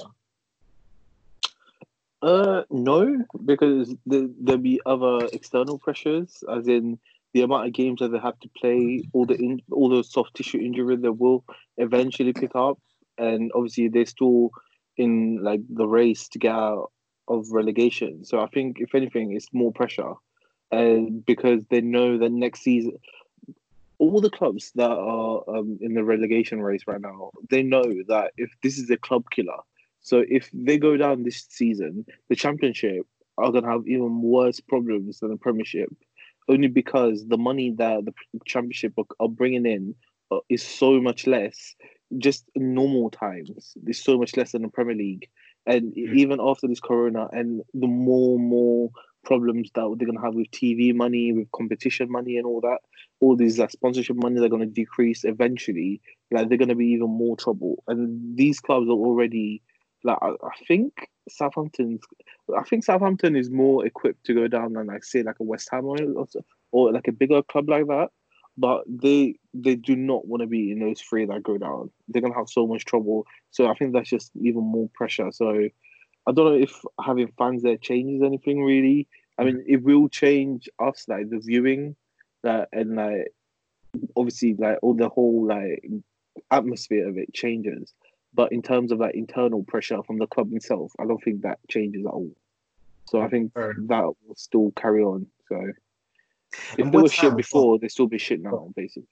No, because there'll be other external pressures, as in the amount of games that they have to play, all the soft tissue injury that will eventually pick up, and obviously they're still in the race to get out of relegation. So I think if anything, it's more pressure, and because they know that next season, all the clubs that are in the relegation race right now, they know that if this is a club killer. So if they go down this season, the Championship are going to have even worse problems than the Premiership, only because the money that the Championship are bringing in is so much less. Just in normal times, there's so much less than the Premier League, and even after this Corona and the more problems that they're going to have with TV money, with competition money, and all that, all these sponsorship money are going to decrease eventually. Like they're going to be even more trouble, and these clubs are already like I think Southampton is more equipped to go down than like say like a West Ham or like a bigger club like that. But they do not want to be in those three that go down. They're gonna have so much trouble. So I think that's just even more pressure. So I don't know if having fans there changes anything really. I mean, it will change us like the viewing, and like obviously like all the whole like atmosphere of it changes. But in terms of like internal pressure from the club itself, I don't think that changes at all. So I think that will still carry on. So if they were shit before, they still be shit now, basically.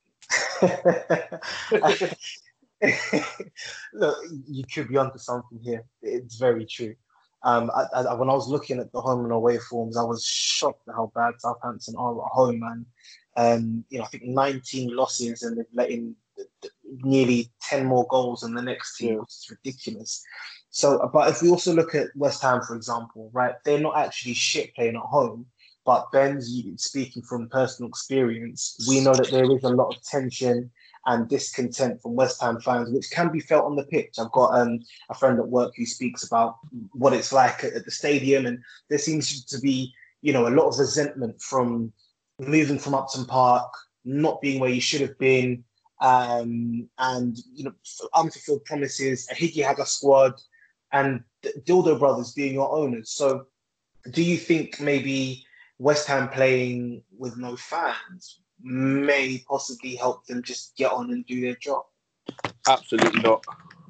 Look, you could be onto something here. It's very true. When I was looking at the home and away forms, I was shocked at how bad Southampton are at home, man. I think 19 losses and they've let in nearly 10 more goals than the next team, which is ridiculous. So, but if we also look at West Ham, for example, right, they're not actually shit playing at home. But Ben's speaking from personal experience, we know that there is a lot of tension and discontent from West Ham fans, which can be felt on the pitch. I've got a friend at work who speaks about what it's like at the stadium, and there seems to be, a lot of resentment from moving from Upton Park, not being where you should have been, and unfulfilled promises, a Higgy Haga squad, and Dildo Brothers being your owners. So, do you think maybe West Ham playing with no fans may possibly help them just get on and do their job? Absolutely not.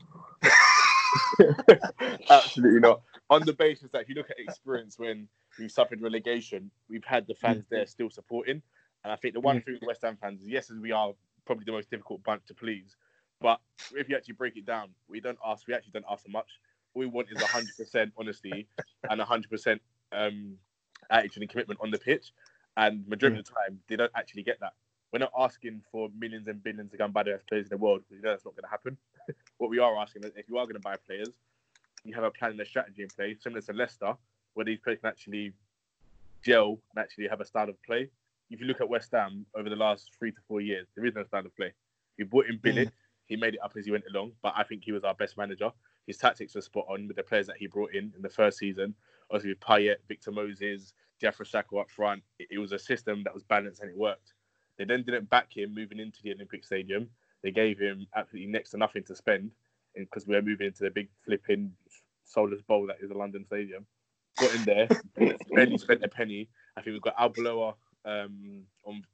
Absolutely not. On the basis that if you look at experience when we suffered relegation, we've had the fans there still supporting. And I think the one thing with West Ham fans is, yes, as we are probably the most difficult bunch to please, but if you actually break it down, we actually don't ask for much. All we want is 100% honesty and 100% attitude and commitment on the pitch, and majority of the time they don't actually get that. We're not asking for millions and billions to go and buy the best players in the world, because that's not going to happen. What we are asking is, if you are going to buy players, you have a plan and a strategy in place, similar to Leicester, where these players can actually gel and actually have a style of play. If you look at West Ham over the last 3 to 4 years, there is no style of play. We brought in Billet, he made it up as he went along, but I think he was our best manager. His tactics were spot on with the players that he brought in the first season. Obviously with Payet, Victor Moses, Diafra Sakho up front, it was a system that was balanced and it worked. They then didn't back him moving into the Olympic Stadium. They gave him absolutely next to nothing to spend, because we were moving into the big flipping soulless bowl that is the London Stadium. Got in there, barely spent a penny. I think we've got Arbeloa on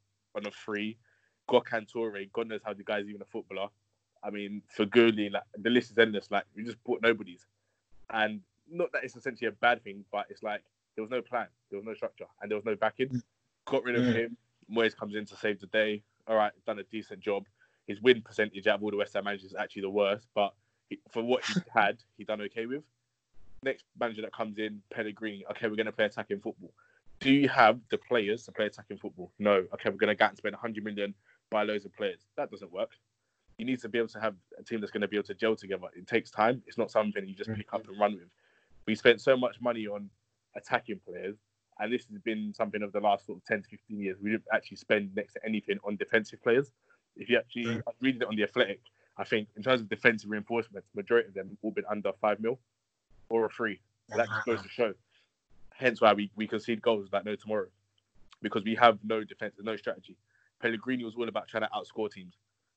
a free. Gökhan Toure, God knows how the guy's even a footballer. I mean, for Gurley, like, the list is endless. Like, we just bought nobodies. And not that it's essentially a bad thing, but it's like there was no plan, there was no structure, and there was no backing. Got rid of him. Moyes comes in to save the day. All right, done a decent job. His win percentage out of all the West Ham managers is actually the worst, but for what he had, he done okay with. Next manager that comes in, Pellegrini. Okay, we're going to play attacking football. Do you have the players to play attacking football? No. Okay, we're going to go out and spend 100 million, buy loads of players. That doesn't work. You need to be able to have a team that's going to be able to gel together. It takes time. It's not something you just pick up and run with. We spent so much money on attacking players, and this has been something of the last sort of 10 to 15 years. We didn't actually spend next to anything on defensive players. If you actually read it on The Athletic, I think in terms of defensive reinforcements, the majority of them have all been under 5 mil or a 3. That just goes to show. Hence why we concede goals like no tomorrow, because we have no defense, no strategy. Pellegrini was all about trying to outscore teams,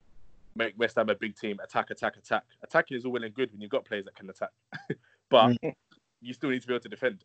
make West Ham a big team, attack. Attacking is all well and good when you've got players that can attack, but you still need to be able to defend.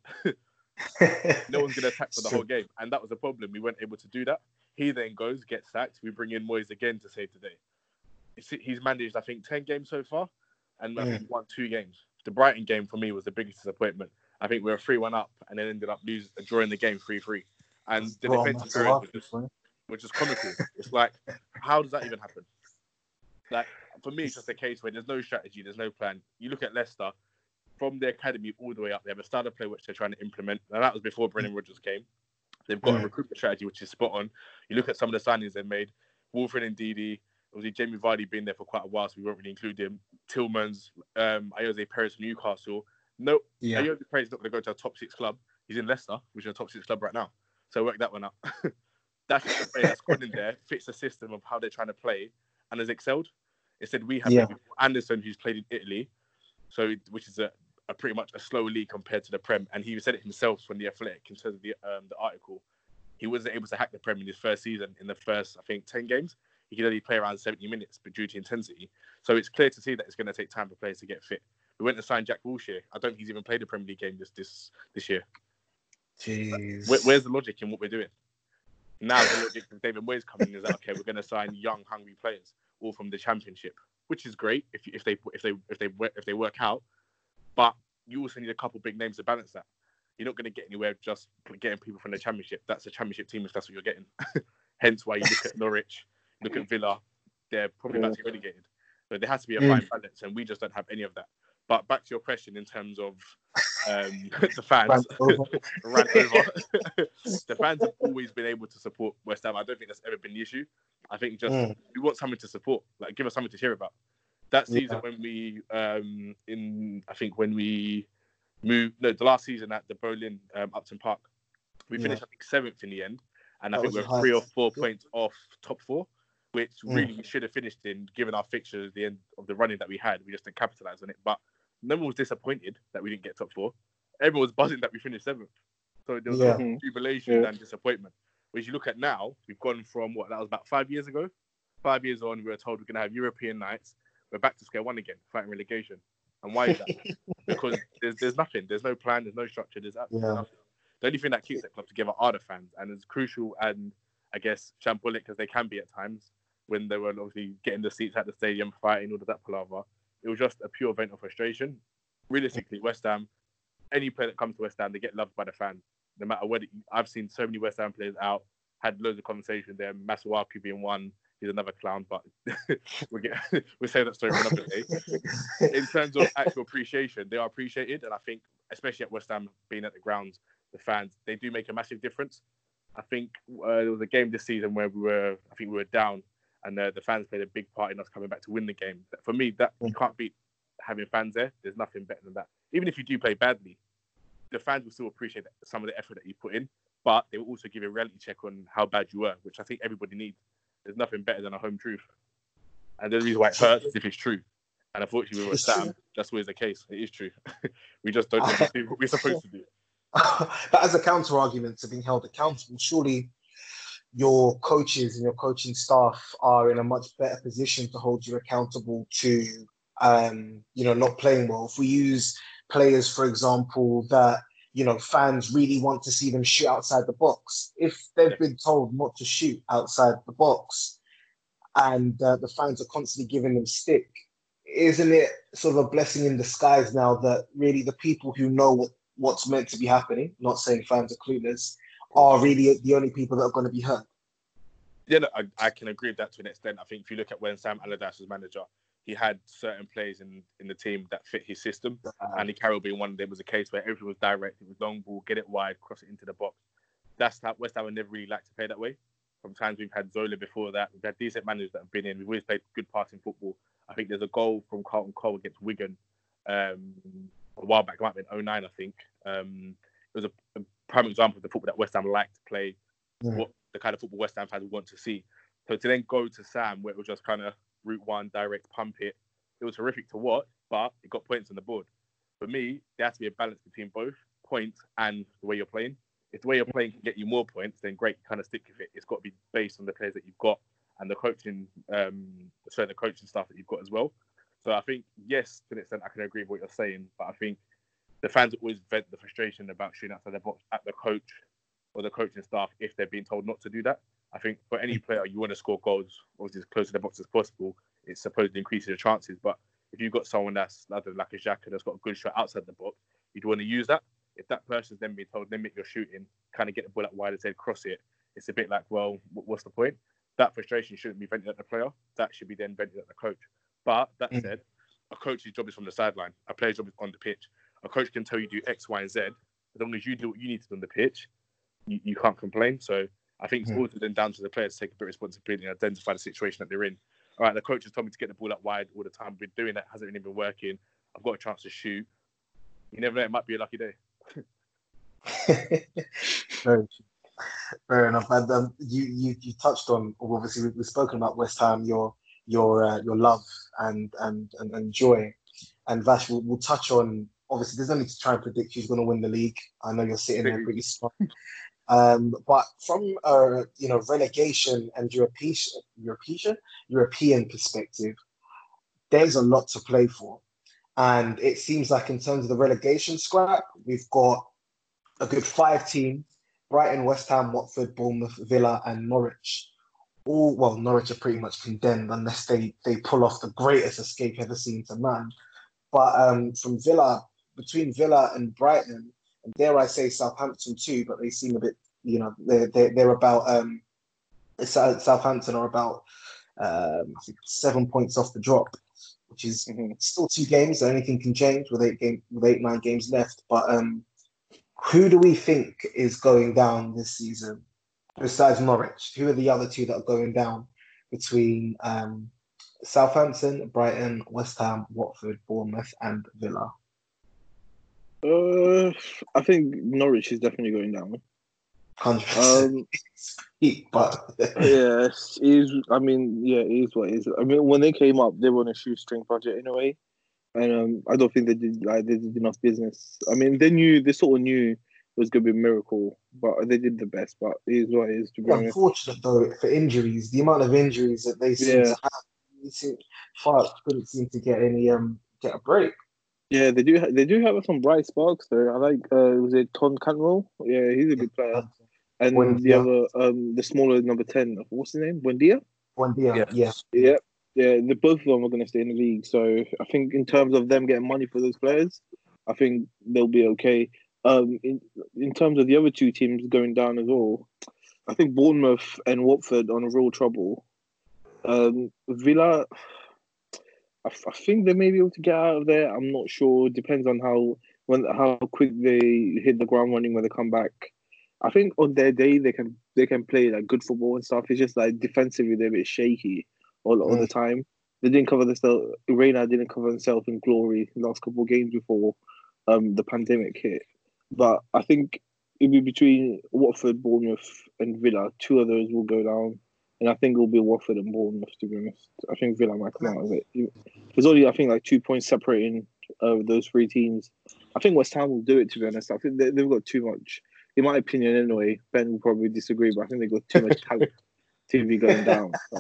No one's going to attack for the whole game, and that was the problem. We weren't able to do that. He then goes, gets sacked. We bring in Moyes again to save the day. He's managed, I think, 10 games so far, and I think he won 2 games. The Brighton game for me was the biggest disappointment. I think we were 3-1 up and then ended up drawing the game 3-3. And the defensive errors were just comical. It's like, how does that even happen? Like, for me, it's just a case where there's no strategy, there's no plan. You look at Leicester, from the academy all the way up. They have a style of play which they're trying to implement. And that was before Brendan Rodgers came. They've got a recruitment strategy which is spot on. You look at some of the signings they've made. Wolfred and Ndidi. Obviously, Jamie Vardy been there for quite a while, so we won't really include him. Tillmans, Ayoze Perez from Newcastle. No, Ayoze Perez is not going to go to a top 6 club. He's in Leicester, which is a top 6 club right now. So work that one out. That's just the player that's gone in there, fits the system of how they're trying to play, and has excelled. Instead, we have maybe Anderson, who's played in Italy, so which is a pretty much a slow league compared to the Prem. And he said it himself from The Athletic in terms of the article. He wasn't able to hack the Prem in his first season. In the first, I think, 10 games, he could only play around 70 minutes, but due to intensity. So it's clear to see that it's going to take time for players to get fit. We went to sign Jack Wilshere. I don't think he's even played a Premier League game this year. Jeez. Where's the logic in what we're doing? Now the logic of David Moyes coming in is that, okay, we're going to sign young, hungry players, all from the Championship, which is great if they work out. But you also need a couple big names to balance that. You're not going to get anywhere just getting people from the Championship. That's a Championship team if that's what you're getting. Hence why you look at Norwich, look at Villa. They're probably about to be relegated. But there has to be a fine balance, and we just don't have any of that. But back to your question in terms of the fans. Rant over. The fans have always been able to support West Ham. I don't think that's ever been the issue. I think just we want something to support. Like, give us something to cheer about. That season when we the last season at the Berlin Upton Park, we finished I think 7th in the end, and I think we're 3 or 4 points off top 4, which really we should have finished in, given our fixtures at the end of the running that we had. We just didn't capitalise on it, but no one was disappointed that we didn't get top 4. Everyone was buzzing that we finished 7th, so there was a lot of jubilation and disappointment. Whereas you look at now, we've gone from that was about 5 years ago. 5 years on, we were told we're going to have European nights. We're back to square one again, fighting relegation. And why is that? Because there's nothing. There's no plan. There's no structure. There's absolutely nothing. The only thing that keeps that club together are the fans. And as crucial and, I guess, shambolic as they can be at times, when they were obviously getting the seats at the stadium, fighting, all of that palaver, it was just a pure vent of frustration. Realistically, West Ham, any player that comes to West Ham, they get loved by the fans. No matter whether I've seen so many West Ham players out, had loads of conversation there, Masuaku being one. He's another clown, but we'll say that story for another day. In terms of actual appreciation, they are appreciated. And I think, especially at West Ham, being at the grounds, the fans, they do make a massive difference. I think there was a game this season where we were down, and the fans played a big part in us coming back to win the game. For me, that you can't beat having fans there. There's nothing better than that. Even if you do play badly, the fans will still appreciate some of the effort that you put in, but they will also give a reality check on how bad you were, which I think everybody needs. There's nothing better than a home truth. And the reason why it hurts is if it's true. And unfortunately, with West Ham, that's always the case. It is true. We just don't do what we're supposed to do. But as a counter argument to being held accountable, surely your coaches and your coaching staff are in a much better position to hold you accountable to, not playing well. If we use players, for example, that fans really want to see them shoot outside the box. If they've been told not to shoot outside the box and the fans are constantly giving them stick, isn't it sort of a blessing in disguise now that really the people who know what's meant to be happening, not saying fans are clueless, are really the only people that are going to be hurt? Yeah, no, I can agree with that to an extent. I think if you look at when Sam Allardyce was manager, he had certain players in the team that fit his system. Andy Carroll being one of them was a case where everything was direct. It was long ball, get it wide, cross it into the box. That's how West Ham never really liked to play that way. Sometimes we've had Zola before that. We've had decent managers that have been in. We've always played good passing football. I think there's a goal from Carlton Cole against Wigan a while back. It might have been 2009, I think. It was a prime example of the football that West Ham liked to play, what the kind of football West Ham fans would want to see. So to then go to Sam, where it was just kind of route one, direct, pump it, it was horrific to watch, but it got points on the board. For me, there has to be a balance between both points and the way you're playing. If the way you're playing can get you more points, then great, kind of stick with it. It's got to be based on the players that you've got and the coaching, the coaching staff that you've got as well. So I think, yes, to an extent, I can agree with what you're saying, but I think the fans always vent the frustration about shooting outside their box at the coach or the coaching staff if they're being told not to do that. I think for any player, you want to score goals, obviously as close to the box as possible. It supposedly increases your chances. But if you've got someone that's like a Xhaka that's got a good shot outside the box, you'd want to use that. If that person's then being told, limit your shooting, kind of get the ball out wide and say cross it, it's a bit like, well, what's the point? That frustration shouldn't be vented at the player. That should be then vented at the coach. But that said, a coach's job is from the sideline. A player's job is on the pitch. a coach can tell you do X, Y, and Z. As long as you do what you need to do on the pitch, you can't complain. So I think it's also then down to the players to take a bit of responsibility and identify the situation that they're in. All right, the coach has told me to get the ball up wide all the time. I've been doing that, hasn't really been working. I've got a chance to shoot. You never know, it might be a lucky day. Fair enough. And you touched on, obviously we've spoken about West Ham, your love and joy. And Vash, we'll touch on, obviously there's no need to try and predict who's going to win the league. I know you're sitting there pretty strong. But from relegation and European perspective, there's a lot to play for. And it seems like in terms of the relegation scrap, we've got a good 5 teams: Brighton, West Ham, Watford, Bournemouth, Villa, and Norwich. Norwich are pretty much condemned unless they pull off the greatest escape ever seen to man. But from Villa, between Villa and Brighton, and dare I say Southampton too, but they seem a bit, they're about Southampton are about I think 7 points off the drop, which is still 2 games. So anything can change with 9 games left. But who do we think is going down this season besides Norwich? Who are the other 2 that are going down between Southampton, Brighton, West Ham, Watford, Bournemouth, and Villa? I think Norwich is definitely going down. 100%. But yes, it is. I mean, yeah, it is what it is. I mean, when they came up, they were on a shoestring budget in a way, and I don't think they did enough business. I mean, they sort of knew it was going to be a miracle, but they did the best. But it is what it is. To be honest, unfortunate though for injuries, the amount of injuries that they seem to have, couldn't seem to get a break. Yeah, they do. They do have some bright sparks though. I like. Was it Tom Cantwell? Yeah, he's a good player. And Buendia. the other, the smaller number 10, what's his name? Buendia? Yeah. Both of them are going to stay in the league. So I think in terms of them getting money for those players, I think they'll be okay. In terms of the other 2 teams going down as well, I think Bournemouth and Watford are in real trouble. Villa, I think they may be able to get out of there. I'm not sure. It depends on how quick they hit the ground running when they come back. I think on their day they can play like good football and stuff. It's just like defensively they're a bit shaky all the time. They didn't cover themselves. Reina didn't cover himself in glory the last couple of games before the pandemic hit. But I think it'll be between Watford, Bournemouth, and Villa. 2 of those will go down, and I think it'll be Watford and Bournemouth. To be honest, I think Villa might come out of it. There's only, I think, like 2 points separating those 3 teams. I think West Ham will do it. To be honest, I think they've got too much. In my opinion, anyway, Ben will probably disagree, but I think they've got too much talent to be going down. So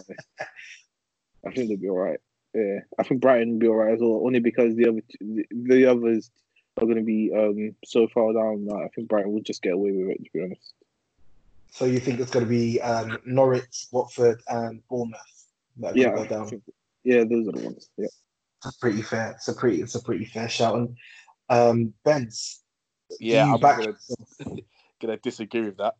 I think they'll be all right. Yeah, I think Brighton will be all right as well, only because the others are going to be so far down that I think Brighton will just get away with it, to be honest. So you think it's going to be Norwich, Watford, and Bournemouth that are going to go down? Those are the ones. Yeah, that's pretty fair. It's a pretty fair shout. And Ben's. Yeah, I'm gonna disagree with that.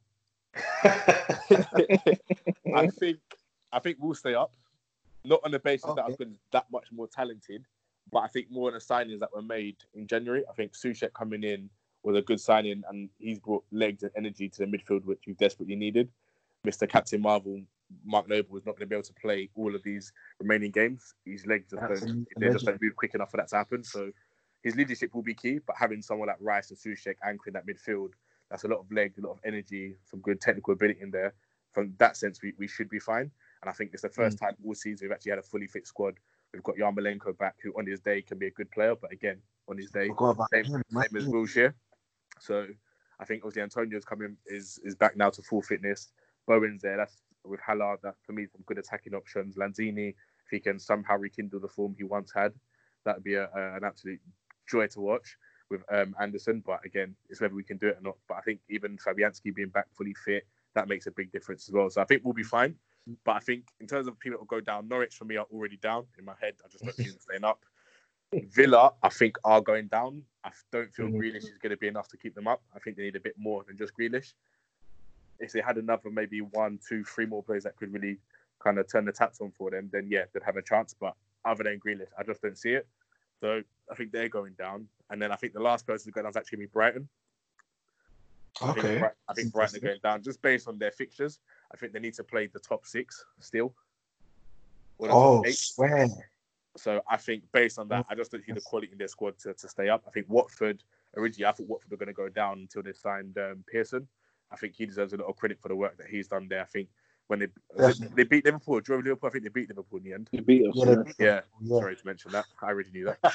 I think we'll stay up, not on the basis that I've been that much more talented, but I think more on the signings that were made in January. I think Souček coming in was a good signing, and he's brought legs and energy to the midfield, which we desperately needed. Mr. Captain Marvel, Mark Noble, is not going to be able to play all of these remaining games. His legs just don't move quick enough for that to happen. So his leadership will be key, but having someone like Rice and Souček anchoring that midfield, that's a lot of legs, a lot of energy, some good technical ability in there. From that sense, we should be fine. And I think it's the first time all season we've actually had a fully fit squad. We've got Yarmolenko back, who on his day can be a good player, but again, on his day, same as Wilshere. So I think obviously Antonio's is back now to full fitness. Bowen's there. That's with Haller. That for me, some good attacking options. Lanzini, if he can somehow rekindle the form he once had, that'd be an absolute joy to watch with Anderson. But again, it's whether we can do it or not. But I think even Fabianski being back fully fit, that makes a big difference as well. So I think we'll be fine. But I think in terms of people that will go down, Norwich for me are already down in my head. I just don't see them staying up. Villa, I think, are going down. I don't feel Grealish is going to be enough to keep them up. I think they need a bit more than just Grealish. If they had another maybe 1, 2, 3 more players that could really kind of turn the taps on for them, then yeah, they'd have a chance. But other than Grealish, I just don't see it. So I think they're going down. And then I think the last person to go down is actually going to be Brighton. Okay. I think Brighton are going down just based on their fixtures. I think they need to play the top 6 still. Or the top 8. Swear. So I think based on that, I just don't see the quality in their squad to stay up. I think Watford, originally I thought Watford were going to go down until they signed Pearson. I think he deserves a lot of credit for the work that he's done there. I think when they beat Liverpool, drove Liverpool, I think they beat Liverpool in the end. They beat us. Yeah. Sorry to mention that. I already knew that.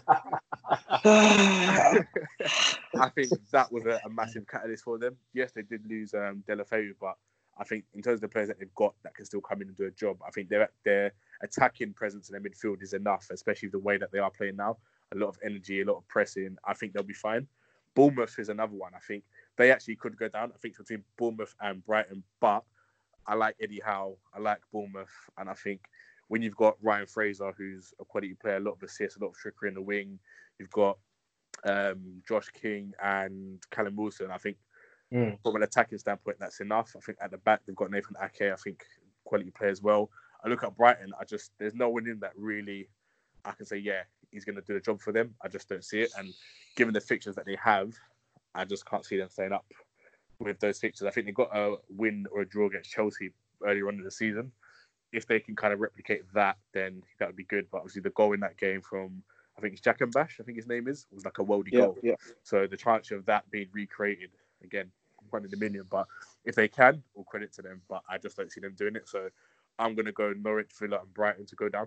I think that was a massive catalyst for them. Yes, they did lose Deulofeu, but I think in terms of the players that they've got that can still come in and do a job, I think their attacking presence in their midfield is enough, especially the way that they are playing now. A lot of energy, a lot of pressing. I think they'll be fine. Bournemouth is another one. I think they actually could go down. I think it's between Bournemouth and Brighton, but I like Eddie Howe. I like Bournemouth, and I think when you've got Ryan Fraser, who's a quality player, a lot of assists, a lot of trickery in the wing, you've got Josh King and Callum Wilson. I think from an attacking standpoint, that's enough. I think at the back they've got Nathan Ake. I think quality player as well. I look at Brighton. There's no one in that really I can say, yeah, he's going to do the job for them. I just don't see it. And given the fixtures that they have, I just can't see them staying up with those fixtures. I think they've got a win or a draw against Chelsea earlier on in the season. If they can kind of replicate that, then that would be good. But obviously the goal in that game from, I think it's Jack and Bash, I think his name is, was like a worldie goal. Yeah. So the chance of that being recreated, again, one in a million. But if they can, all credit to them. But I just don't see them doing it. So I'm going to go Norwich, Villa and Brighton to go down.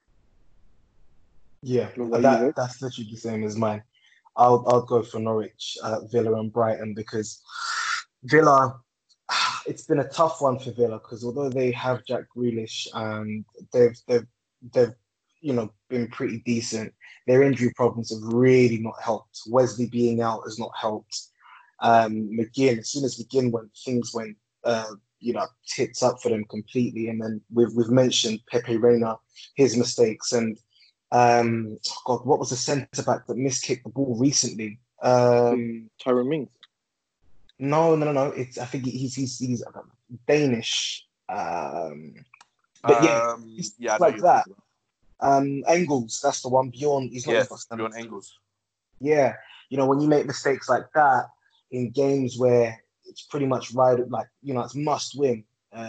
Yeah, that's literally the same as mine. I'll go for Norwich, Villa and Brighton, because Villa, it's been a tough one for Villa, because although they have Jack Grealish and they've been pretty decent, their injury problems have really not helped. Wesley being out has not helped. McGinn, as soon as McGinn went, things went tits up for them completely. And then we've mentioned Pepe Reina, his mistakes, and what was the centre back that miskicked the ball recently? Tyrone Mings. No. I think he's Danish. But like that. Engels, that's the one. Bjorn, he's not. Bjorn Engels. Yeah, when you make mistakes like that in games where it's pretty much it's must win.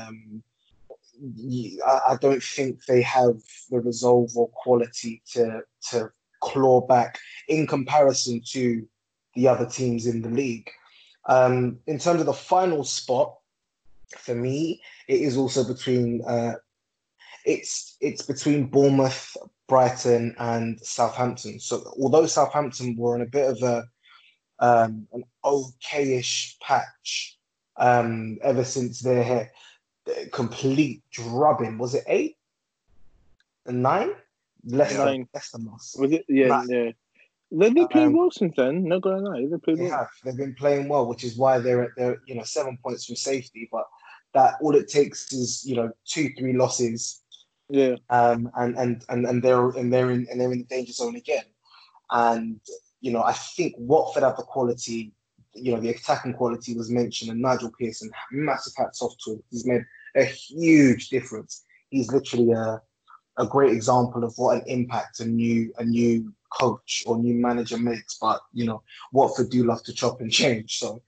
I don't think they have the resolve or quality to claw back in comparison to the other teams in the league. In terms of the final spot, for me, it is also between it's between Bournemouth, Brighton, and Southampton. So although Southampton were in a bit of an okayish patch ever since their complete drubbing. Was it 8 and 9? Less than us. Was it? Yeah. They've been playing well since then. Not gonna lie, They've been playing well, which is why they're 7 points from safety. But that all it takes is 2-3 losses. Yeah. And they're in the danger zone again. And I think Watford have the quality. The attacking quality was mentioned, and Nigel Pearson, massive hats off to him. He's made a huge difference. He's literally a great example of what an impact a new coach or new manager makes. But Watford do love to chop and change, so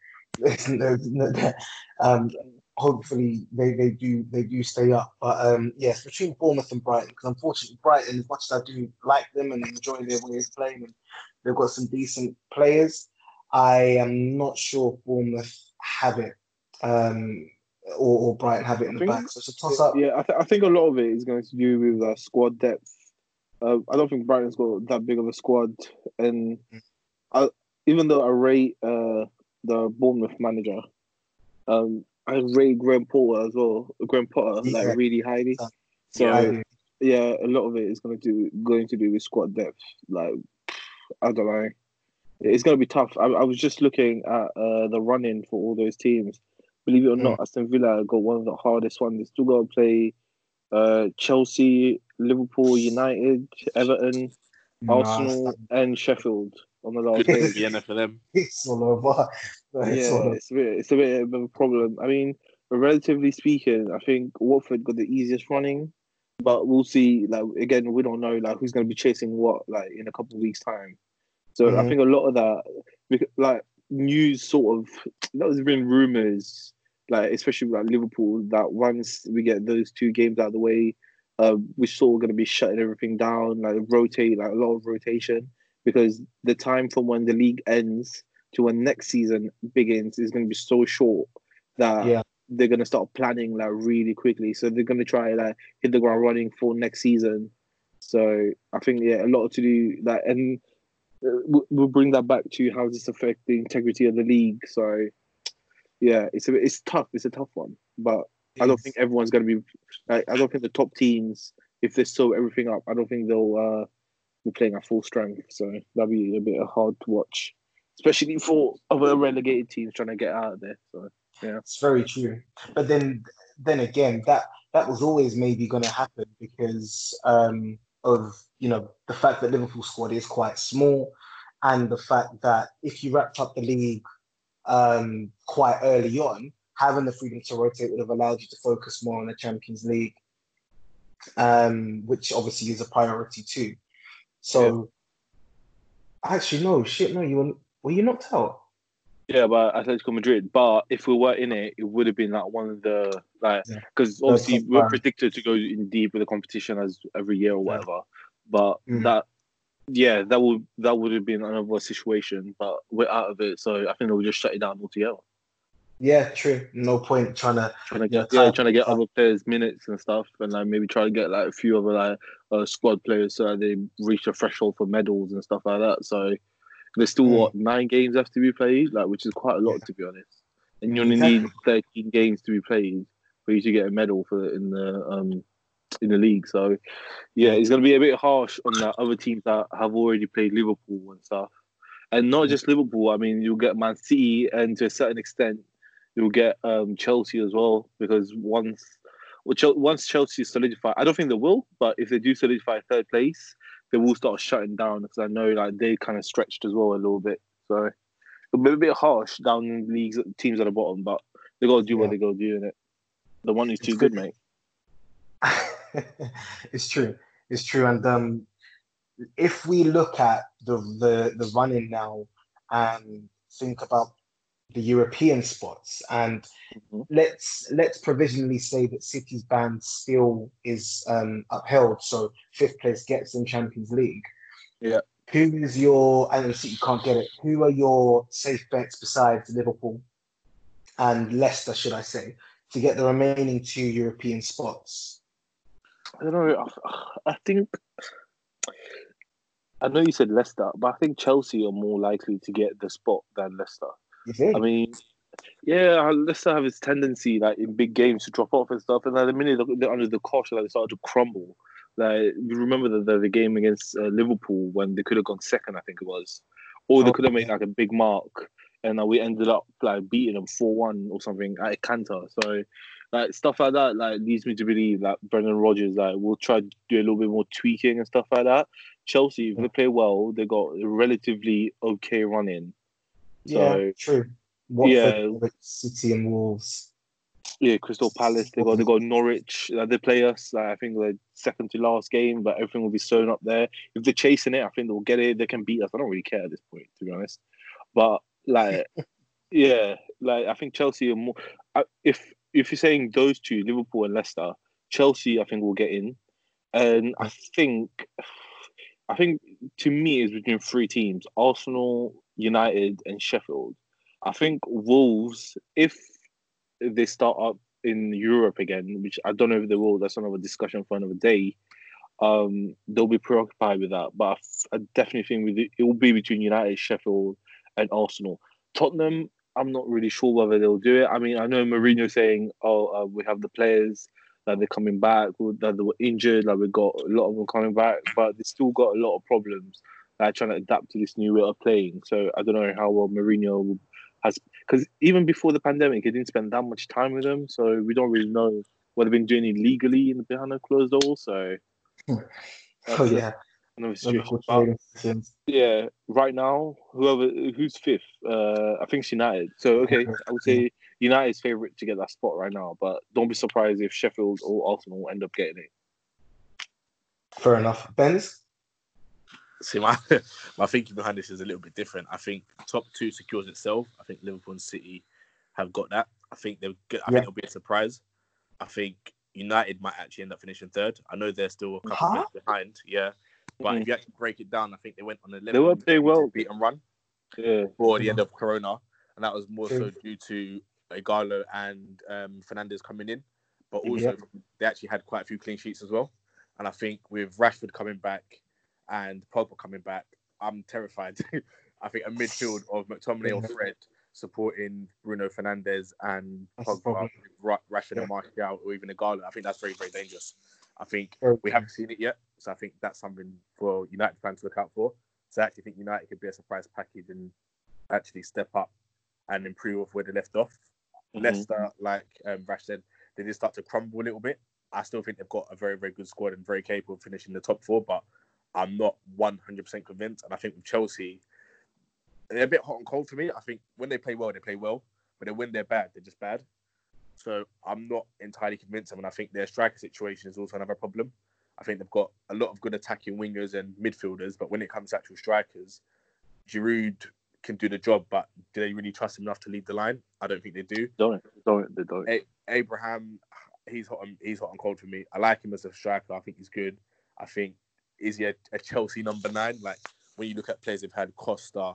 hopefully they do stay up. But yes, between Bournemouth and Brighton, because unfortunately Brighton, as much as I do like them and enjoy their way of playing, and they've got some decent players, I am not sure Bournemouth have it, or Brighton have it in the back. So it's a toss up. Yeah, I think a lot of it is going to do with squad depth. I don't think Brighton's got that big of a squad, and even though I rate the Bournemouth manager, I rate Graham Potter as well. Graham Potter really highly. So a lot of it is going to do with squad depth. Like, I don't know. It's going to be tough. I was just looking at the run-in for all those teams. Believe it or not, Aston Villa got one of the hardest ones. They still got to play Chelsea, Liverpool, United, Everton, Arsenal, and Sheffield on the last day. Yeah, for them. It's all over. It's a bit of a problem. I mean, relatively speaking, I think Watford got the easiest running but we'll see. Like again, we don't know like who's going to be chasing what like in a couple of weeks' time. So I think a lot of that, like news, sort of, that has been rumors, like especially like Liverpool, that once we get those two games out of the way, we're sort of going to be shutting everything down, like rotate, like a lot of rotation, because the time from when the league ends to when next season begins is going to be so short that Yeah. they're going to start planning like really quickly. So they're going to try like hit the ground running for next season. So I think a lot to do that, and we'll bring that back to how this affect the integrity of the league. So yeah, it's tough. It's a tough one, but I don't think everyone's going to be. Like, I don't think the top teams, if they sew everything up, I don't think they'll be playing at full strength. So that'll be a bit hard to watch, especially for other relegated teams trying to get out of there. So yeah, It's very true. But then again, that was always maybe going to happen because of the fact that Liverpool squad is quite small, and the fact that if you wrapped up the league quite early on, having the freedom to rotate would have allowed you to focus more on the Champions League, which obviously is a priority too. So actually, no, shit, no, were you knocked out? yeah, but Atletico Madrid. But if we were in it, it would have been like one of the because obviously we're predicted to go in deep with the competition as every year or whatever. But that would have been another situation. But we're out of it, so I think they'll just shut it down altogether. Yeah, true. No point trying to get other players minutes and stuff, and like maybe try to get like a few other like squad players so that they reach a threshold for medals and stuff like that. So there's still 9 games have to be played, like which is quite a lot to be honest. And you only need 13 games to be played for you to get a medal in the league. So it's going to be a bit harsh on the other teams that have already played Liverpool and stuff, and not just Liverpool. I mean, you'll get Man City, and to a certain extent, you'll get Chelsea as well, because once Chelsea solidify, I don't think they will, but if they do solidify third place, they will start shutting down, because I know like they kind of stretched as well a little bit. So it'll be a bit harsh down in leagues, teams at the bottom, but they got to do what they got to do in it. The one is too good, mate. It's true. It's true. And if we look at the running now and think about the European spots, and let's provisionally say that City's ban still is upheld, so 5th place gets in Champions League. Yeah. Who is your, and City can't get it, who are your safe bets besides Liverpool and Leicester, should I say, to get the remaining 2 European spots? I don't know. I think, I know you said Leicester, but I think Chelsea are more likely to get the spot than Leicester. You think? I mean, Leicester have this tendency, like in big games, to drop off and stuff, and then the minute they're under the cosh, like, they start to crumble. Like, you remember the game against Liverpool when they could have gone second, I think it was, or they could have made like a big mark, and we ended up like beating them 4-1 or something at Cantor. So, like stuff like that, like leads me to believe that Brendan Rodgers will try to do a little bit more tweaking and stuff like that. Chelsea, if they play well, they got a relatively okay run in. So, true. Watford, City, and Wolves. Yeah, Crystal Palace. They got Norwich. They play us. I think the second to last game, but everything will be sewn up there. If they're chasing it, I think they'll get it. They can beat us. I don't really care at this point, to be honest. But I think Chelsea are more. If you're saying those two, Liverpool and Leicester, Chelsea, I think will get in, and I think to me it's between 3 teams: Arsenal, United, and Sheffield. I think Wolves, if they start up in Europe again, which I don't know if they will, that's another discussion for another day, they'll be preoccupied with that. But I definitely think it will be between United, Sheffield, and Arsenal. Tottenham, I'm not really sure whether they'll do it. I mean, I know Mourinho saying, we have the players, that they're coming back, that they were injured, like we got a lot of them coming back, but they still got a lot of problems, trying to adapt to this new way of playing. So I don't know how well Mourinho has, because even before the pandemic, he didn't spend that much time with them, so we don't really know what they've been doing illegally behind the closed doors. So another situation. But, right now, who's 5th? I think it's United. So okay, I would say United's favourite to get that spot right now, but don't be surprised if Sheffield or Arsenal end up getting it. Fair enough. Benz? See, my thinking behind this is a little bit different. I think top two secures itself. I think Liverpool and City have got that. I think they'll get. I think it'll be a surprise. I think United might actually end up finishing third. I know they're still a couple minutes behind. Yeah, but if you actually break it down, I think they went on a 11 beaten run before the end of Corona, and that was more so due to Ighalo and Fernandes coming in, but also they actually had quite a few clean sheets as well. And I think with Rashford coming back and Pogba coming back, I'm terrified. I think a midfield of McTominay or Fred supporting Bruno Fernandes and Pogba, Rashford and Martial, or even Ighalo, I think that's very, very dangerous. I think we haven't seen it yet, so I think that's something for United fans to look out for. So I actually think United could be a surprise package and actually step up and improve where they left off. Leicester, like Rash said, they did start to crumble a little bit. I still think they've got a very, very good squad and very capable of finishing the top four, but I'm not 100% convinced. And I think with Chelsea, they're a bit hot and cold for me. I think when they play well, they play well. But then when they're bad, they're just bad. So I'm not entirely convinced. And I think their striker situation is also another problem. I think they've got a lot of good attacking wingers and midfielders. But when it comes to actual strikers, Giroud can do the job. But do they really trust him enough to lead the line? I don't think they do. They don't. Abraham, he's hot and cold for me. I like him as a striker. I think he's good. I think, is he a Chelsea number 9? Like, when you look at players they've had, Costa,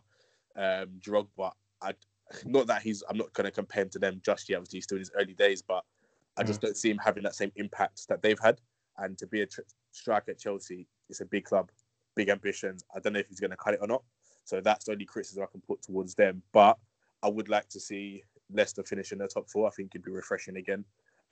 Drogba, not that I'm not going to compare him to them just yet. Obviously, he's still in his early days, but I just don't see him having that same impact that they've had. And to be a striker at Chelsea, it's a big club, big ambitions. I don't know if he's going to cut it or not. So that's the only criticism I can put towards them. But I would like to see Leicester finish in the top 4. I think it'd be refreshing again.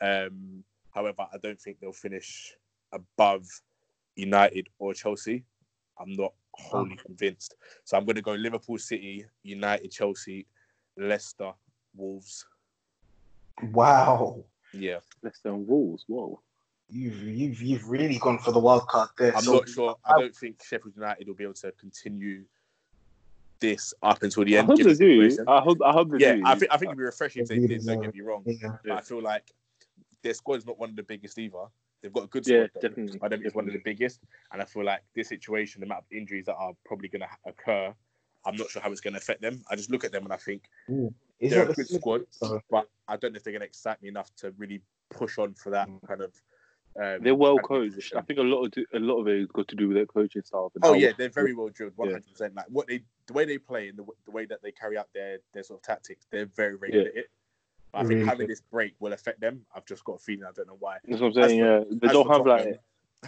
However, I don't think they'll finish above United or Chelsea. I'm not wholly convinced. So I'm going to go Liverpool, City, United, Chelsea, Leicester, Wolves. Wow. Yeah. Leicester and Wolves. Whoa. You've really gone for the wild card there. I'm not sure. I don't think Sheffield United will be able to continue this up until the end. I hope they do. I hope they do. I think it'd be refreshing if they did. Don't get me wrong. Yeah. But I feel like their squad is not one of the biggest either. They've got a good squad, definitely. I don't think it's one of the biggest. And I feel like this situation, the amount of injuries that are probably going to occur, I'm not sure how it's going to affect them. I just look at them and I think they're a good squad, but I don't know if they're going to excite me enough to really push on for that kind of. They're well coached. I think a lot of it has got to do with their coaching staff. They're very well drilled, 100%. Like the way they play and the way that they carry out their sort of tactics, they're very, very good at it. But I think having this break will affect them. I've just got a feeling. I don't know why. That's what I'm saying. They don't have like.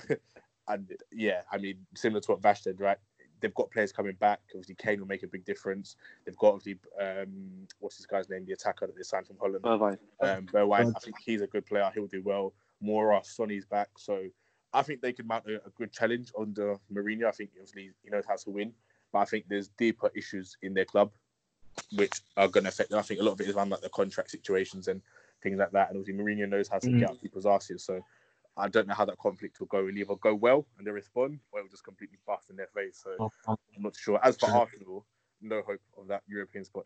And I mean, similar to what Vash said, right? They've got players coming back. Obviously, Kane will make a big difference. They've got obviously, what's this guy's name? The attacker that they signed from Holland. Bergwijn. I think he's a good player. He'll do well. Mora, Sonny's back. So I think they could mount a good challenge under Mourinho. I think obviously he knows how to win. But I think there's deeper issues in their club which are going to affect them. I think a lot of it is around like the contract situations and things like that. And obviously Mourinho knows how to get out people's asses. So I don't know how that conflict will go. It'll either go well and they respond, or it'll just completely bust in their face. So I'm not sure. As for Arsenal, no hope of that European spot.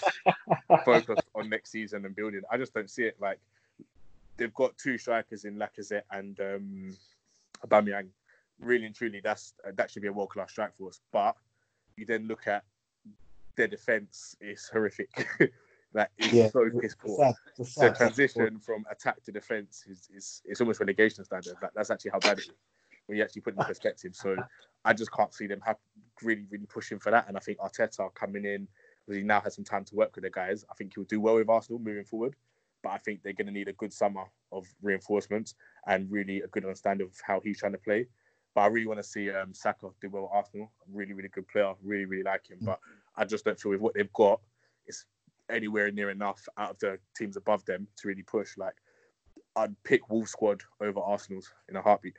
Focus on next season and building. I just don't see it. Like, they've got 2 strikers in Lacazette and Aubameyang. Really and truly, that should be a world-class strike force. But you then look at their defence is horrific. It's so piss poor. The transition from attack to defence is almost relegation standard. That's actually how bad it is when you actually put it in perspective. So I just can't see them really, really pushing for that. And I think Arteta coming in, because he now has some time to work with the guys, I think he'll do well with Arsenal moving forward. But I think they're going to need a good summer of reinforcements and really a good understanding of how he's trying to play. But I really want to see Saka do well at Arsenal. Really, really good player. Really, really like him. But I just don't feel with what they've got, it's anywhere near enough out of the teams above them to really push. Like, I'd pick Wolves squad over Arsenal's in a heartbeat.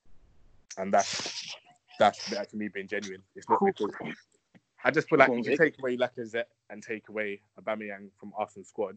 And that's me being genuine. It's not because I just feel like if you take away Lacazette and take away Aubameyang from Arsenal's squad,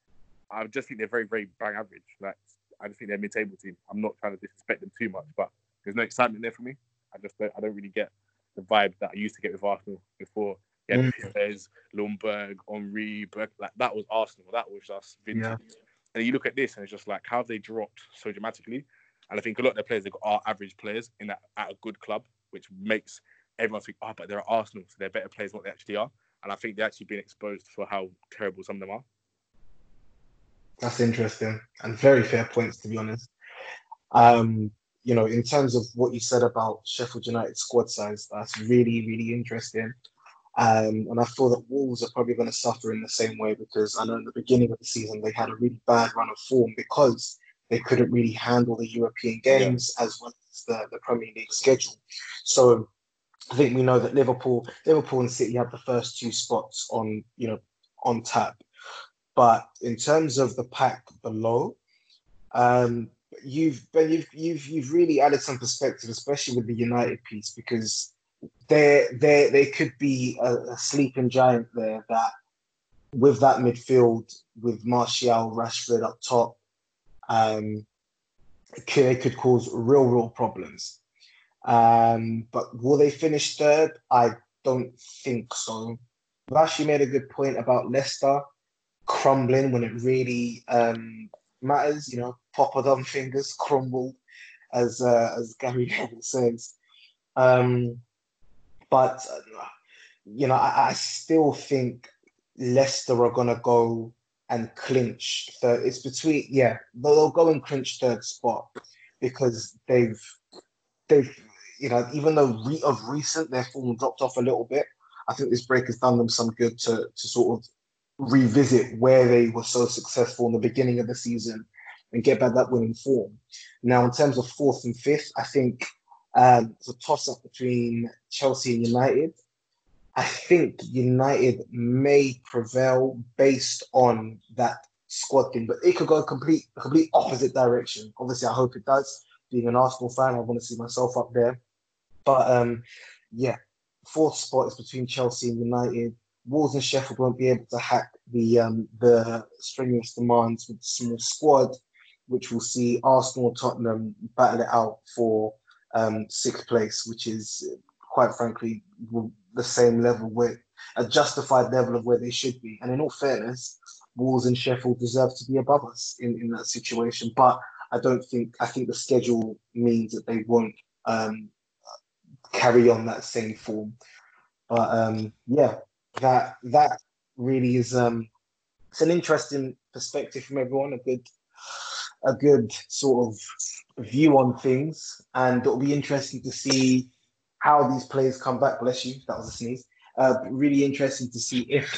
I just think they're very, very bang average. Like, I just think they're a mid-table team. I'm not trying to disrespect them too much, but there's no excitement there for me. I don't really get the vibe that I used to get with Arsenal before. Yeah, there's Lundberg, Henry, like that was Arsenal. That was just vintage. And you look at this and it's just like, how have they dropped so dramatically? And I think a lot of their players are average players at a good club, which makes everyone think, but they're at Arsenal, so they're better players than what they actually are. And I think they're actually being exposed for how terrible some of them are. That's interesting and very fair points, to be honest. In terms of what you said about Sheffield United squad size, that's really, really interesting. And I feel that Wolves are probably going to suffer in the same way, because I know in the beginning of the season they had a really bad run of form because they couldn't really handle the European games as well as the Premier League schedule. So I think we know that Liverpool and City have the first two spots on tap. But in terms of the pack below, you've really added some perspective, especially with the United piece, because they could be a sleeping giant there that, with that midfield, with Martial, Rashford up top, it could cause real problems. But will they finish third? I don't think so. Vashi made a good point about Leicester crumbling when it really matters. Papa Dumb fingers crumbled, as Gary Neville says. But I still think Leicester are gonna go and clinch third. It's between they'll go and clinch third spot, because they've even though of recent their form dropped off a little bit. I think this break has done them some good to sort of revisit where they were so successful in the beginning of the season and get back that winning form. Now, in terms of fourth and fifth, I think it's a toss-up between Chelsea and United. I think United may prevail based on that squad thing, but it could go a complete opposite direction. Obviously, I hope it does. Being an Arsenal fan, I want to see myself up there. But fourth spot is between Chelsea and United. Wolves and Sheffield won't be able to hack the strenuous demands with the small squad, which will see Arsenal and Tottenham battle it out for sixth place, which is, quite frankly, the same level, a justified level of where they should be. And in all fairness, Wolves and Sheffield deserve to be above us in that situation. But I think the schedule means that they won't carry on that same form. But that really is it's an interesting perspective from everyone, a good sort of view on things, and it'll be interesting to see how these players come back. Bless you, that was a sneeze. Really interesting to see if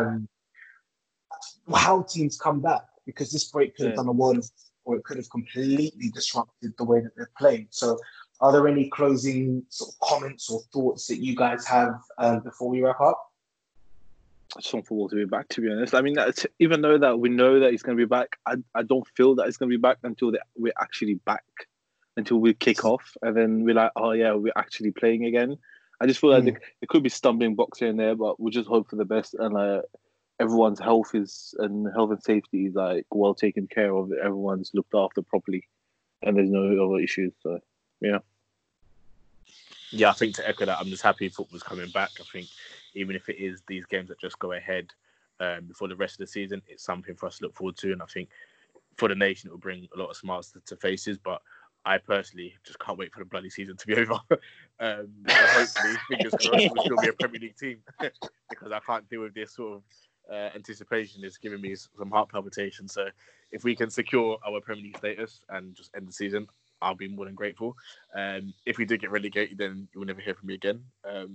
how teams come back, because this break could have done a world, or it could have completely disrupted the way that they're playing. So, are there any closing sort of comments or thoughts that you guys have before we wrap up? I just want football to be back, to be honest. I mean, even though that we know that he's going to be back, I don't feel that he's going to be back until we're actually back, until we kick off, and then we're like, oh yeah, we're actually playing again. I just feel like there could be stumbling blocks here and there, but we'll just hope for the best, and everyone's health and safety is well taken care of. Everyone's looked after properly, and there's no other issues. So yeah. Yeah, I think to echo that, I'm just happy football's coming back. I think even if it is these games that just go ahead before the rest of the season, it's something for us to look forward to. And I think for the nation, it will bring a lot of smiles to faces. But I personally just can't wait for the bloody season to be over. Hopefully, fingers crossed, we'll still be a Premier League team, because I can't deal with this sort of anticipation. It's giving me some heart palpitations. So if we can secure our Premier League status and just end the season, I'll be more than grateful. If we do get relegated, then you'll never hear from me again.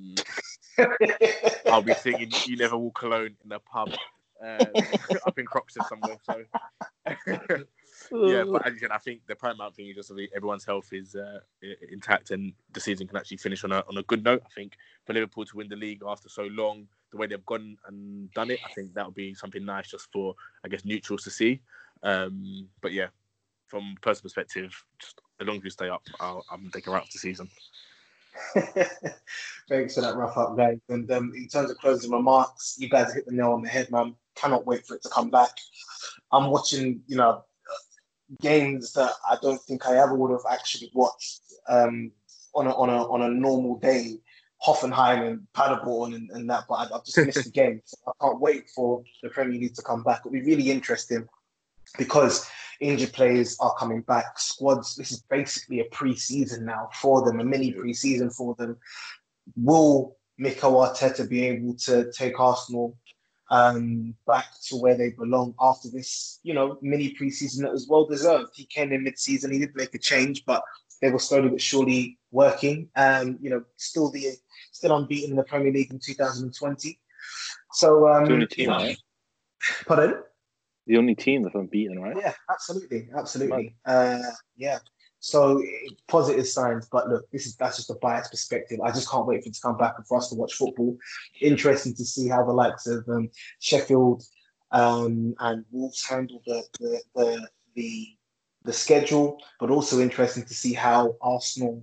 I'll be singing "You Never Walk Alone" in a pub up in Croxton somewhere. So yeah, but as you said, I think the paramount thing is just everyone's health is intact, and the season can actually finish on a good note. I think for Liverpool to win the league after so long, the way they've gone and done it, I think that would be something nice just for, I guess, neutrals to see. But yeah, from a personal perspective, just as long as we stay up, I'm taking right off the season. Thanks for that rough up, guys. And in terms of closing remarks, you guys hit the nail on the head, man. Cannot wait for it to come back. I'm watching, games that I don't think I ever would have actually watched on a normal day. Hoffenheim and Paderborn and that, but I've just missed the game. So I can't wait for the Premier League to come back. It'll be really interesting. because injured players are coming back. Squads, this is basically a pre-season now for them, a mini pre-season for them. Will Mikel Arteta be able to take Arsenal back to where they belong after this, mini pre-season that was well deserved? He came in mid-season, he did make a change, but they were slowly but surely working. Still unbeaten in the Premier League in 2020. So, the only team, right? Pardon? The only team that's unbeaten, right? Yeah, absolutely. Yeah. So positive signs, but look, that's just a biased perspective. I just can't wait for it to come back and for us to watch football. Interesting to see how the likes of Sheffield and Wolves handle the schedule, but also interesting to see how Arsenal,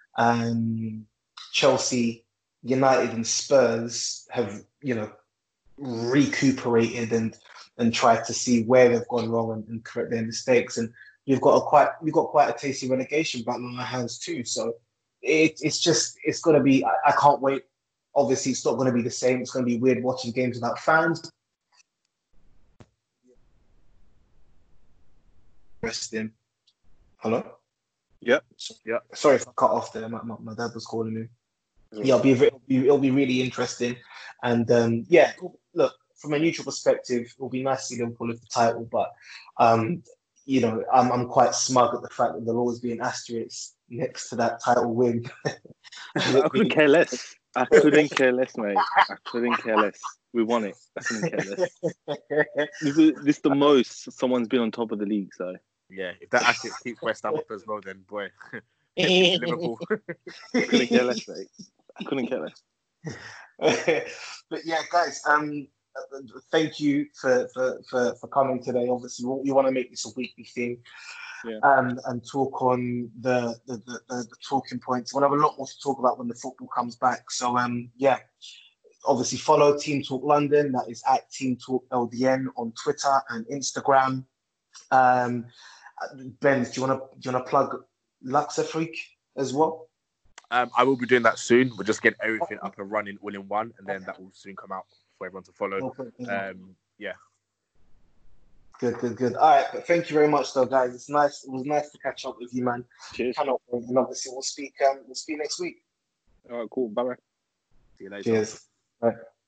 Chelsea, United, and Spurs have recuperated and tried to see where they've gone wrong and correct their mistakes. And we've got quite a tasty relegation battle on our hands too. So it's going to be. I can't wait. Obviously, it's not going to be the same. It's going to be weird watching games without fans. Interesting. Hello. Yep. Sorry if I cut off there. My dad was calling me. Yeah, it'll be really interesting. And look, from a neutral perspective, it'll be nice to see Liverpool lift the title, but I'm quite smug at the fact that there'll always be an asterisk next to that title win. I couldn't care less. I couldn't care less, mate. I couldn't care less. We won it. I couldn't care less. This is the most someone's been on top of the league, so. Yeah, if that asterisk keeps West Ham up as well, then boy, Liverpool. I couldn't care less, mate. I couldn't care less. But yeah, guys, thank you for coming today. Obviously, we want to make this a weekly thing, and talk on the talking points. We'll have a lot more to talk about when the football comes back. So obviously follow Team Talk London. That is at Team Talk LDN on Twitter and Instagram. Ben, do you want to plug Luxa Freak as well? I will be doing that soon. We'll just get everything up and running all in one, and then that will soon come out for everyone to follow. Yeah. Good. All right, but thank you very much, though, guys. It's nice. It was nice to catch up with you, man. Cheers. And obviously, we'll speak next week. All right, cool. Bye. See you later. Cheers. Bye.